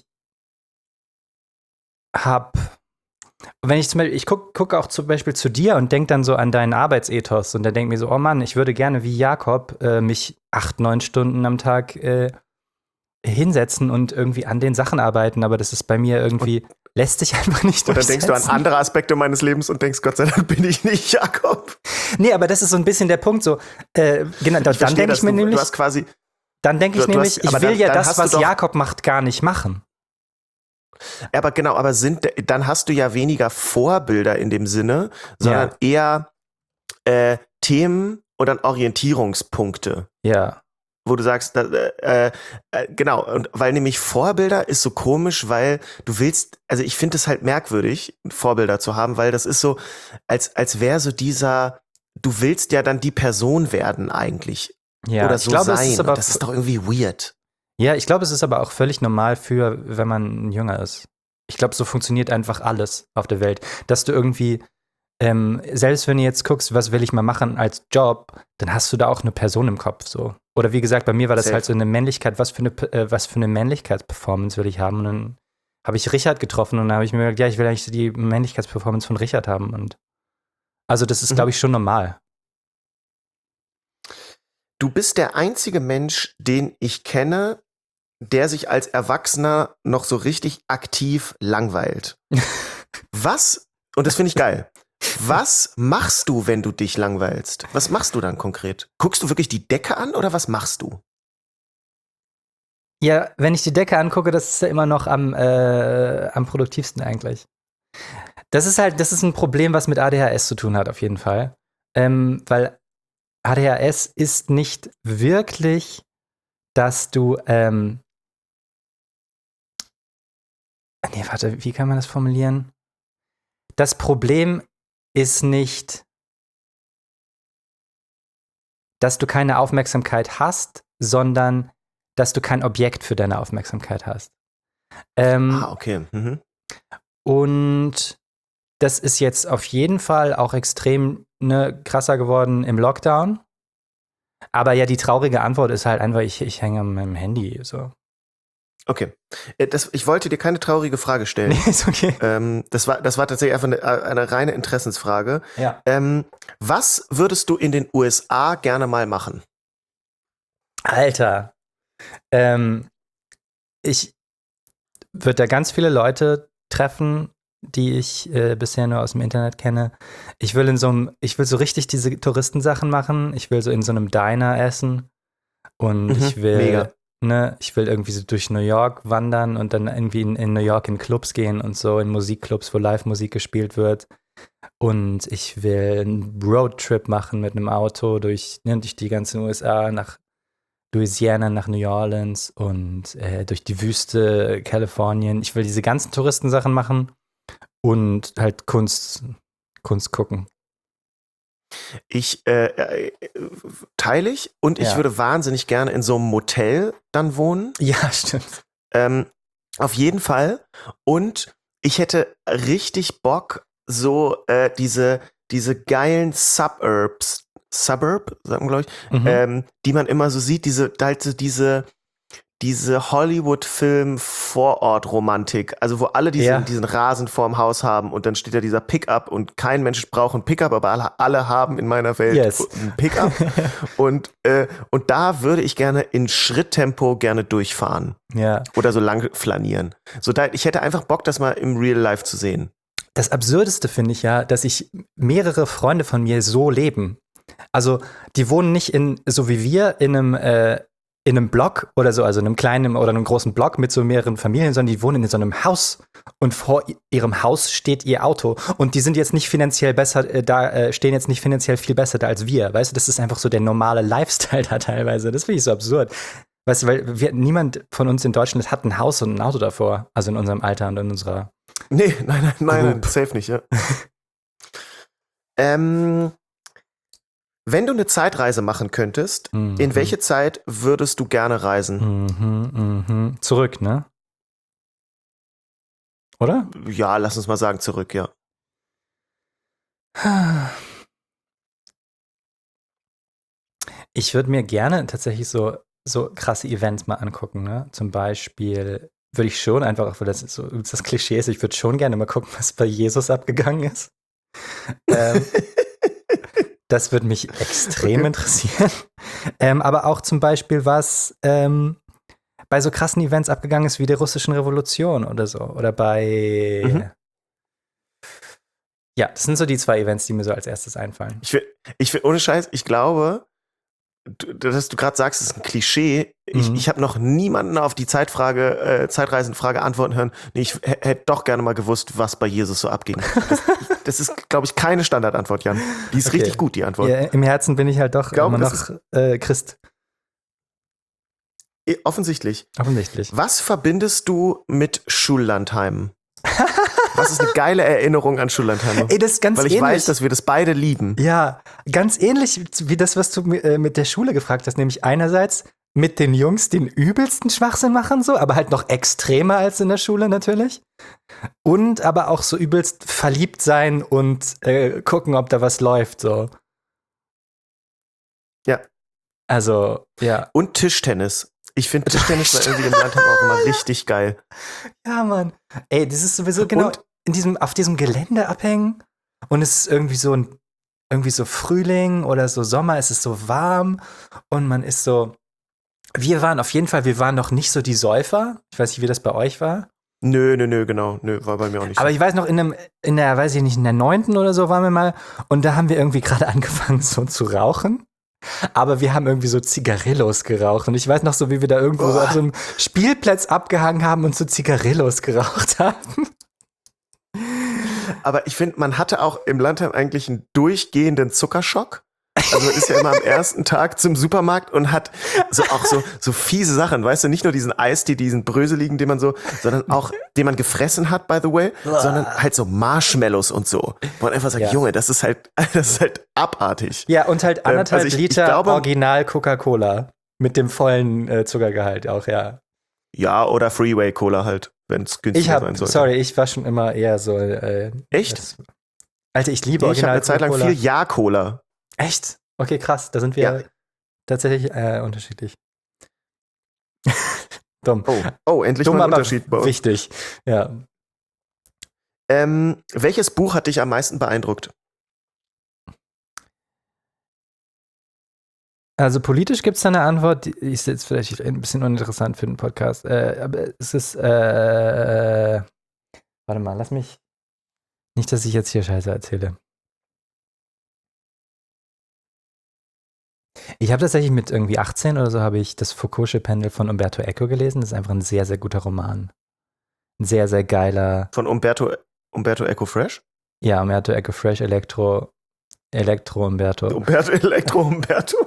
Speaker 2: habe, wenn ich zum Beispiel, ich gucke auch zum Beispiel zu dir und denke dann so an deinen Arbeitsethos und dann denke mir so, oh Mann, ich würde gerne wie Jakob mich 8-9 Stunden am Tag hinsetzen und irgendwie an den Sachen arbeiten, aber das ist bei mir irgendwie, lässt sich einfach nicht durchsetzen.
Speaker 1: Und dann denkst du an andere Aspekte meines Lebens und denkst, Gott sei Dank bin ich nicht Jakob.
Speaker 2: Nee, aber das ist so ein bisschen der Punkt, so, genau, dann denke ich mir nämlich, ich will ja das, was Jakob macht, gar nicht machen.
Speaker 1: Aber genau, dann hast du ja weniger Vorbilder in dem Sinne, sondern eher Themen und dann Orientierungspunkte.
Speaker 2: Ja.
Speaker 1: Wo du sagst, genau, und weil nämlich Vorbilder ist so komisch, weil du willst, also ich finde es halt merkwürdig, Vorbilder zu haben, weil das ist so, als wäre so du willst ja dann die Person werden eigentlich.
Speaker 2: Ja,
Speaker 1: oder so sein. Das ist doch irgendwie weird.
Speaker 2: Ja, ich glaube, es ist aber auch völlig normal wenn man jünger ist. Ich glaube, so funktioniert einfach alles auf der Welt. Dass du irgendwie, selbst wenn du jetzt guckst, was will ich mal machen als Job, dann hast du da auch eine Person im Kopf, so. Oder wie gesagt, bei mir war das halt so eine Männlichkeit, was für eine Männlichkeitsperformance will ich haben? Und dann habe ich Richard getroffen und dann habe ich mir gedacht, ja, ich will eigentlich die Männlichkeitsperformance von Richard haben. Und also das ist, glaube ich, schon normal.
Speaker 1: Du bist der einzige Mensch, den ich kenne, der sich als Erwachsener noch so richtig aktiv langweilt. Was, und das finde ich geil, was machst du, wenn du dich langweilst? Was machst du dann konkret? Guckst du wirklich die Decke an oder was machst du?
Speaker 2: Ja, wenn ich die Decke angucke, das ist ja immer noch am produktivsten eigentlich. Das ist ein Problem, was mit ADHS zu tun hat, auf jeden Fall. Weil ADHS ist nicht wirklich, dass du wie kann man das formulieren? Das Problem ist nicht, dass du keine Aufmerksamkeit hast, sondern dass du kein Objekt für deine Aufmerksamkeit hast.
Speaker 1: Okay. Mhm.
Speaker 2: Und das ist jetzt auf jeden Fall auch extrem krasser geworden im Lockdown. Aber ja, die traurige Antwort ist halt einfach, ich hänge an meinem Handy. So.
Speaker 1: Okay. Ich wollte dir keine traurige Frage stellen.
Speaker 2: Nee, ist okay.
Speaker 1: Das war tatsächlich einfach eine reine Interessensfrage.
Speaker 2: Ja.
Speaker 1: Was würdest du in den USA gerne mal machen?
Speaker 2: Alter. Ich würde da ganz viele Leute treffen, die ich bisher nur aus dem Internet kenne. Ich will so richtig diese Touristensachen machen. Ich will so in so einem Diner essen Und ich will,
Speaker 1: mega.
Speaker 2: ich will irgendwie so durch New York wandern und dann irgendwie in New York in Clubs gehen und so, in Musikclubs, wo Live-Musik gespielt wird. Und ich will einen Roadtrip machen mit einem Auto durch die ganzen USA, nach Louisiana, nach New Orleans und durch die Wüste Kalifornien. Ich will diese ganzen Touristensachen machen und halt Kunst gucken.
Speaker 1: Ich teile ich und ich würde wahnsinnig gerne in so einem Motel dann wohnen.
Speaker 2: Ja, stimmt.
Speaker 1: Auf jeden Fall. Und ich hätte richtig Bock, so diese geilen Suburb, sagt man, glaube ich, die man immer so sieht, diese Hollywood-Film-Vorort-Romantik, also wo alle diesen Rasen vorm Haus haben und dann steht da dieser Pickup und kein Mensch braucht einen Pickup, aber alle haben in meiner Welt einen Pickup. und da würde ich gerne in Schritttempo gerne durchfahren.
Speaker 2: Ja.
Speaker 1: Oder so lang flanieren. Ich hätte einfach Bock, das mal im Real Life zu sehen.
Speaker 2: Das Absurdeste finde ich ja, dass mehrere Freunde von mir so leben. Also die wohnen nicht so wie wir in einem Block oder so, also in einem kleinen oder einem großen Block mit so mehreren Familien, sondern die wohnen in so einem Haus und vor ihrem Haus steht ihr Auto und die sind jetzt nicht finanziell besser stehen jetzt nicht finanziell viel besser da als wir, weißt du, das ist einfach so der normale Lifestyle da teilweise, das finde ich so absurd, weißt du, weil niemand von uns in Deutschland hat ein Haus und ein Auto davor, also in unserem Alter und in unserer
Speaker 1: Nein, safe nicht, ja. Wenn du eine Zeitreise machen könntest, in welche Zeit würdest du gerne reisen?
Speaker 2: Zurück, ne? Oder?
Speaker 1: Ja, lass uns mal sagen zurück, ja.
Speaker 2: Ich würde mir gerne tatsächlich so krasse Events mal angucken, ne? Zum Beispiel würde ich schon einfach, weil das so das Klischee ist, ich würde schon gerne mal gucken, was bei Jesus abgegangen ist. Das würde mich extrem interessieren. Aber auch zum Beispiel, was bei so krassen Events abgegangen ist wie der russischen Revolution oder so. Oder bei Ja, das sind so die 2 Events, die mir so als erstes einfallen.
Speaker 1: Ich will ohne Scheiß, ich glaube, dass du gerade sagst, ist ein Klischee. Ich habe noch niemanden auf die Zeitreisenfrage antworten hören. Nee, ich hätte doch gerne mal gewusst, was bei Jesus so abging. Das ist, glaube ich, keine Standardantwort, Jan. Die ist richtig gut, die Antwort.
Speaker 2: Ja, im Herzen bin ich halt doch immer noch Christ.
Speaker 1: Offensichtlich.
Speaker 2: Offensichtlich.
Speaker 1: Was verbindest du mit Schullandheim? Was ist eine geile Erinnerung an Schullandheim?
Speaker 2: Ey, das ist ganz
Speaker 1: Weil ich weiß, dass wir das beide lieben.
Speaker 2: Ja, ganz ähnlich wie das, was du mit der Schule gefragt hast. Nämlich einerseits mit den Jungs den übelsten Schwachsinn machen, so, aber halt noch extremer als in der Schule natürlich. Und aber auch so übelst verliebt sein und gucken, ob da was läuft, so.
Speaker 1: Ja.
Speaker 2: Also, ja.
Speaker 1: Und Tischtennis. Ich finde Tischtennis war irgendwie im Landheim auch immer richtig geil.
Speaker 2: Ja, Mann. Ey, das ist sowieso genau auf diesem Gelände abhängen und es ist irgendwie so Frühling oder so Sommer, es ist so warm und man ist so, wir waren noch nicht so die Säufer. Ich weiß nicht, wie das bei euch war.
Speaker 1: Nö, genau. Nö, war bei mir auch nicht
Speaker 2: Aber ich weiß noch, in der 9. oder so waren wir mal und da haben wir irgendwie gerade angefangen so zu rauchen. Aber wir haben irgendwie so Zigarillos geraucht. Und ich weiß noch so, wie wir da irgendwo so auf so einem Spielplatz abgehangen haben und so Zigarillos geraucht haben.
Speaker 1: Aber ich finde, man hatte auch im Landheim eigentlich einen durchgehenden Zuckerschock. Also man ist ja immer am ersten Tag zum Supermarkt und hat so fiese Sachen, weißt du, nicht nur diesen Eistee, diesen Bröseligen, sondern auch, den man gefressen hat, by the way, sondern halt so Marshmallows und so. Wo man einfach sagt, Junge, das ist halt abartig.
Speaker 2: Ja, und halt 1,5 Liter
Speaker 1: ich glaube,
Speaker 2: Original Coca-Cola mit dem vollen Zuckergehalt auch, ja.
Speaker 1: Ja, oder Freeway Cola halt, wenn es günstiger sein sollte.
Speaker 2: Sorry, ich war schon immer eher so.
Speaker 1: Echt?
Speaker 2: Alter, ich liebe Original
Speaker 1: Coca-Cola. Ich habe eine Zeit lang viel Ja-Cola.
Speaker 2: Echt? Okay, krass. Da sind wir tatsächlich unterschiedlich. Dumm.
Speaker 1: Oh, endlich
Speaker 2: Dumm,
Speaker 1: mal ein Unterschied bei uns.
Speaker 2: Wichtig, ja.
Speaker 1: Welches Buch hat dich am meisten beeindruckt?
Speaker 2: Also politisch gibt es da eine Antwort, die ist jetzt vielleicht ein bisschen uninteressant für den Podcast. Aber es ist, warte mal, lass mich, nicht, dass ich jetzt hier Scheiße erzähle. Ich habe tatsächlich mit irgendwie 18 oder so habe ich das Foucault'sche-Pendel von Umberto Eco gelesen. Das ist einfach ein sehr, sehr guter Roman. Ein sehr, sehr geiler.
Speaker 1: Von Umberto Eco Fresh?
Speaker 2: Ja, Umberto Eco Fresh, Elektro Umberto.
Speaker 1: Umberto.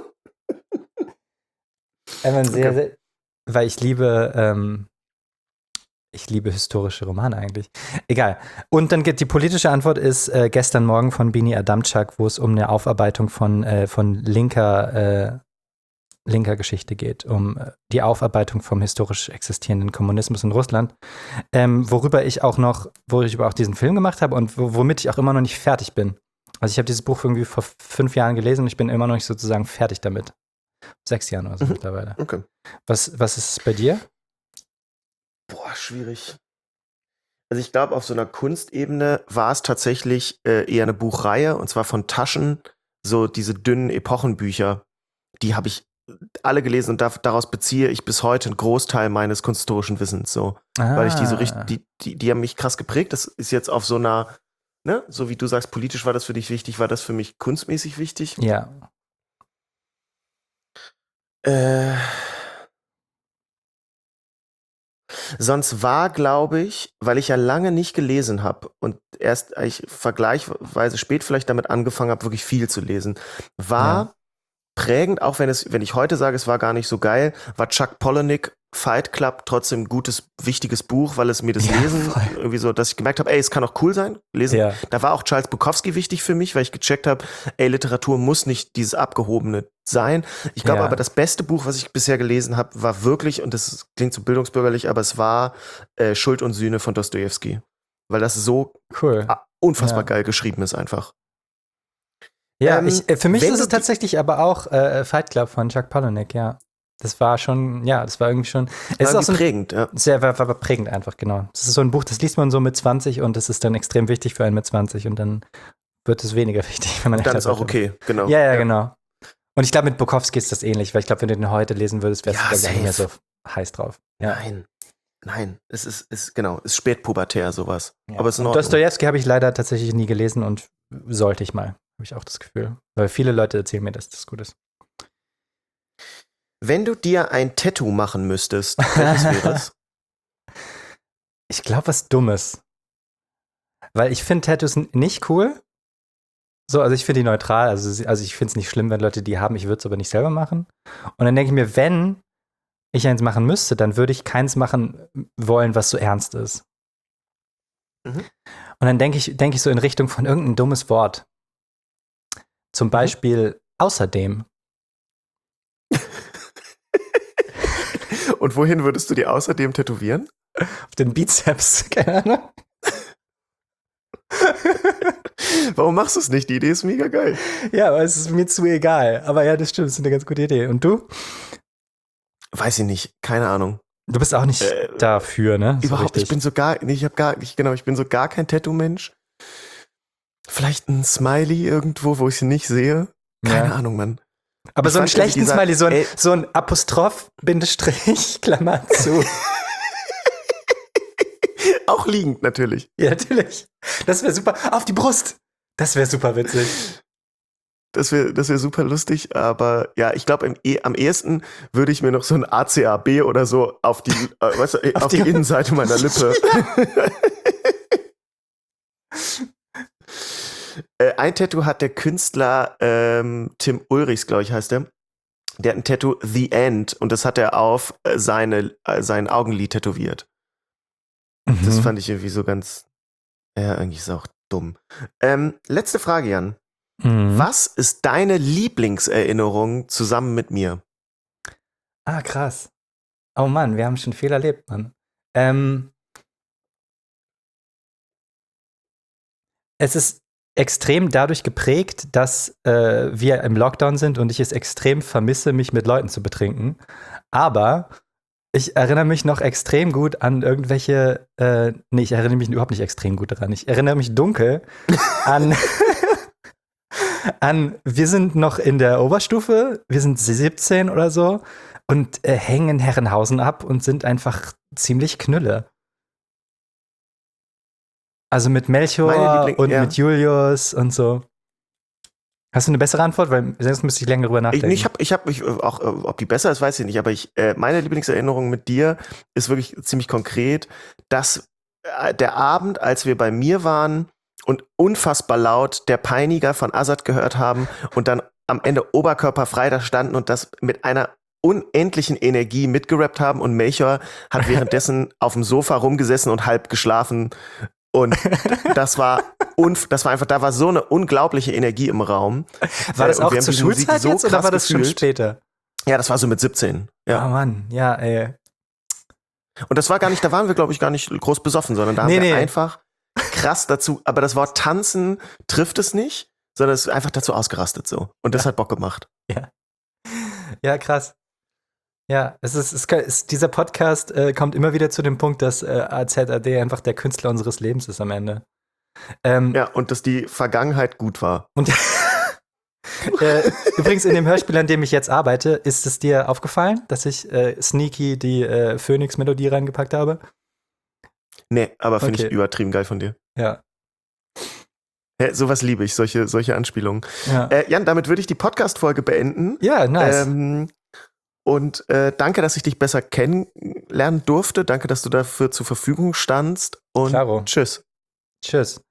Speaker 2: Einfach sehr, sehr, weil ich liebe historische Romane eigentlich. Egal. Und dann die politische Antwort ist Gestern Morgen von Bini Adamczak, wo es um eine Aufarbeitung von linker Geschichte geht, um die Aufarbeitung vom historisch existierenden Kommunismus in Russland, worüber ich auch diesen Film gemacht habe und womit ich auch immer noch nicht fertig bin. Also ich habe dieses Buch irgendwie vor 5 Jahren gelesen und ich bin immer noch nicht sozusagen fertig damit. 6 Jahren oder so mittlerweile.
Speaker 1: Okay.
Speaker 2: Was ist es bei dir?
Speaker 1: Boah, schwierig. Also ich glaube, auf so einer Kunstebene war es tatsächlich eher eine Buchreihe, und zwar von Taschen, so diese dünnen Epochenbücher. Die habe ich alle gelesen und daraus beziehe ich bis heute einen Großteil meines kunsthistorischen Wissens, so. Weil ich die so richtig, die haben mich krass geprägt. Das ist jetzt auf so einer, ne, so wie du sagst, politisch war das für dich wichtig, war das für mich kunstmäßig wichtig.
Speaker 2: Ja.
Speaker 1: Sonst war, glaube ich, weil ich ja lange nicht gelesen habe und erst ich vergleichsweise spät vielleicht damit angefangen habe, wirklich viel zu lesen, war prägend, auch wenn ich heute sage, es war gar nicht so geil, war Chuck Palahniuk Fight Club trotzdem ein gutes, wichtiges Buch, weil es mir das Lesen irgendwie so, dass ich gemerkt habe, ey, es kann auch cool sein, lesen. Ja. Da war auch Charles Bukowski wichtig für mich, weil ich gecheckt habe, ey, Literatur muss nicht dieses Abgehobene sein. Ich glaube aber, das beste Buch, was ich bisher gelesen habe, war wirklich, und das klingt so bildungsbürgerlich, aber es war Schuld und Sühne von Dostojewski. Weil das so unfassbar geil geschrieben ist einfach.
Speaker 2: Ja, für mich ist es tatsächlich aber auch Fight Club von Chuck Palahniuk, ja. Das war schon, das war irgendwie schon. Es ist auch so
Speaker 1: prägend, ja.
Speaker 2: Sehr war prägend einfach, genau. Das ist so ein Buch, das liest man so mit 20 und das ist dann extrem wichtig für einen mit 20 und dann wird es weniger wichtig, wenn man
Speaker 1: dann ist auch okay, genau.
Speaker 2: Ja, genau. Und ich glaube, mit Bukowski ist das ähnlich, weil ich glaube, wenn du den heute lesen würdest, wärst du gar nicht mehr so heiß drauf. Ja.
Speaker 1: Nein, es ist spätpubertär sowas.
Speaker 2: Ja.
Speaker 1: Aber es ist in Ordnung.
Speaker 2: Dostojewski habe ich leider tatsächlich nie gelesen und sollte ich mal, habe ich auch das Gefühl. Weil viele Leute erzählen mir, dass das gut ist.
Speaker 1: Wenn du dir ein Tattoo machen müsstest, welches wäre es?
Speaker 2: Ich glaube, was Dummes. Weil ich finde Tattoos nicht cool. So, also ich finde die neutral. Also ich finde es nicht schlimm, wenn Leute die haben. Ich würde es aber nicht selber machen. Und dann denke ich mir, wenn ich eins machen müsste, dann würde ich keins machen wollen, was so ernst ist. Mhm. Und dann denke ich so in Richtung von irgendein dummes Wort. Zum Beispiel außerdem.
Speaker 1: Und wohin würdest du die außerdem tätowieren?
Speaker 2: Auf den Bizeps, keine Ahnung.
Speaker 1: Warum machst du es nicht? Die Idee ist mega geil.
Speaker 2: Ja, aber es ist mir zu egal. Aber ja, das stimmt, das ist eine ganz gute Idee. Und du?
Speaker 1: Weiß ich nicht, keine Ahnung.
Speaker 2: Du bist auch nicht dafür, ne?
Speaker 1: Überhaupt, ich bin so gar kein Tattoo-Mensch. Vielleicht ein Smiley irgendwo, wo ich sie nicht sehe. Keine Ahnung, Mann.
Speaker 2: Aber so einen schlechten Smiley, so ein Apostroph, Bindestrich, Klammer zu.
Speaker 1: Auch liegend, natürlich.
Speaker 2: Ja, natürlich. Das wäre super. Auf die Brust. Das wäre super witzig.
Speaker 1: Das wär super lustig, aber ja, ich glaube, am ehesten würde ich mir noch so ein ACAB oder so auf die, auf die Innenseite meiner Lippe. Ein Tattoo hat der Künstler Tim Ulrichs, glaube ich, heißt der. Der hat ein Tattoo The End und das hat er auf sein Augenlid tätowiert. Mhm. Das fand ich irgendwie so ganz, irgendwie ist auch dumm. Letzte Frage, Jan. Mhm. Was ist deine Lieblingserinnerung zusammen mit mir?
Speaker 2: Ah, krass. Oh Mann, wir haben schon viel erlebt, Mann. Es ist extrem dadurch geprägt, dass wir im Lockdown sind und ich es extrem vermisse, mich mit Leuten zu betrinken. Aber ich erinnere mich noch extrem gut an irgendwelche, ich erinnere mich überhaupt nicht extrem gut daran. Ich erinnere mich dunkel an wir sind noch in der Oberstufe, wir sind 17 oder so und hängen in Herrenhausen ab und sind einfach ziemlich Knülle. Also mit Melchior und mit Julius und so. Hast du eine bessere Antwort? Weil sonst müsste ich länger drüber nachdenken.
Speaker 1: Ich hab auch, ob die besser ist, weiß ich nicht, aber meine Lieblingserinnerung mit dir ist wirklich ziemlich konkret, dass der Abend, als wir bei mir waren und unfassbar laut der Peiniger von Azad gehört haben und dann am Ende oberkörperfrei da standen und das mit einer unendlichen Energie mitgerappt haben und Melchior hat währenddessen auf dem Sofa rumgesessen und halb geschlafen und das war einfach, da war so eine unglaubliche Energie im Raum.
Speaker 2: War das auch zur Schulzeit jetzt oder war das schon später?
Speaker 1: Ja, das war so mit 17. Ja,
Speaker 2: Mann, ja, ey.
Speaker 1: Und das war gar nicht, da waren wir, glaube ich, gar nicht groß besoffen, sondern da haben wir einfach krass dazu, aber das Wort tanzen trifft es nicht, sondern es ist einfach dazu ausgerastet so. Und das hat Bock gemacht.
Speaker 2: Ja. Ja, krass. Ja, dieser Podcast kommt immer wieder zu dem Punkt, dass AZAD einfach der Künstler unseres Lebens ist am Ende.
Speaker 1: Ja, und dass die Vergangenheit gut war.
Speaker 2: Und übrigens in dem Hörspiel, an dem ich jetzt arbeite, ist es dir aufgefallen, dass ich sneaky die Phoenix-Melodie reingepackt habe?
Speaker 1: Nee, aber finde ich übertrieben geil von dir.
Speaker 2: Ja.
Speaker 1: Sowas liebe ich, solche Anspielungen.
Speaker 2: Ja.
Speaker 1: Jan, damit würde ich die Podcast-Folge beenden.
Speaker 2: Ja, nice.
Speaker 1: Und danke, dass ich dich besser kennenlernen durfte. Danke, dass du dafür zur Verfügung standst. Und
Speaker 2: Klaro.
Speaker 1: Tschüss.
Speaker 2: Tschüss.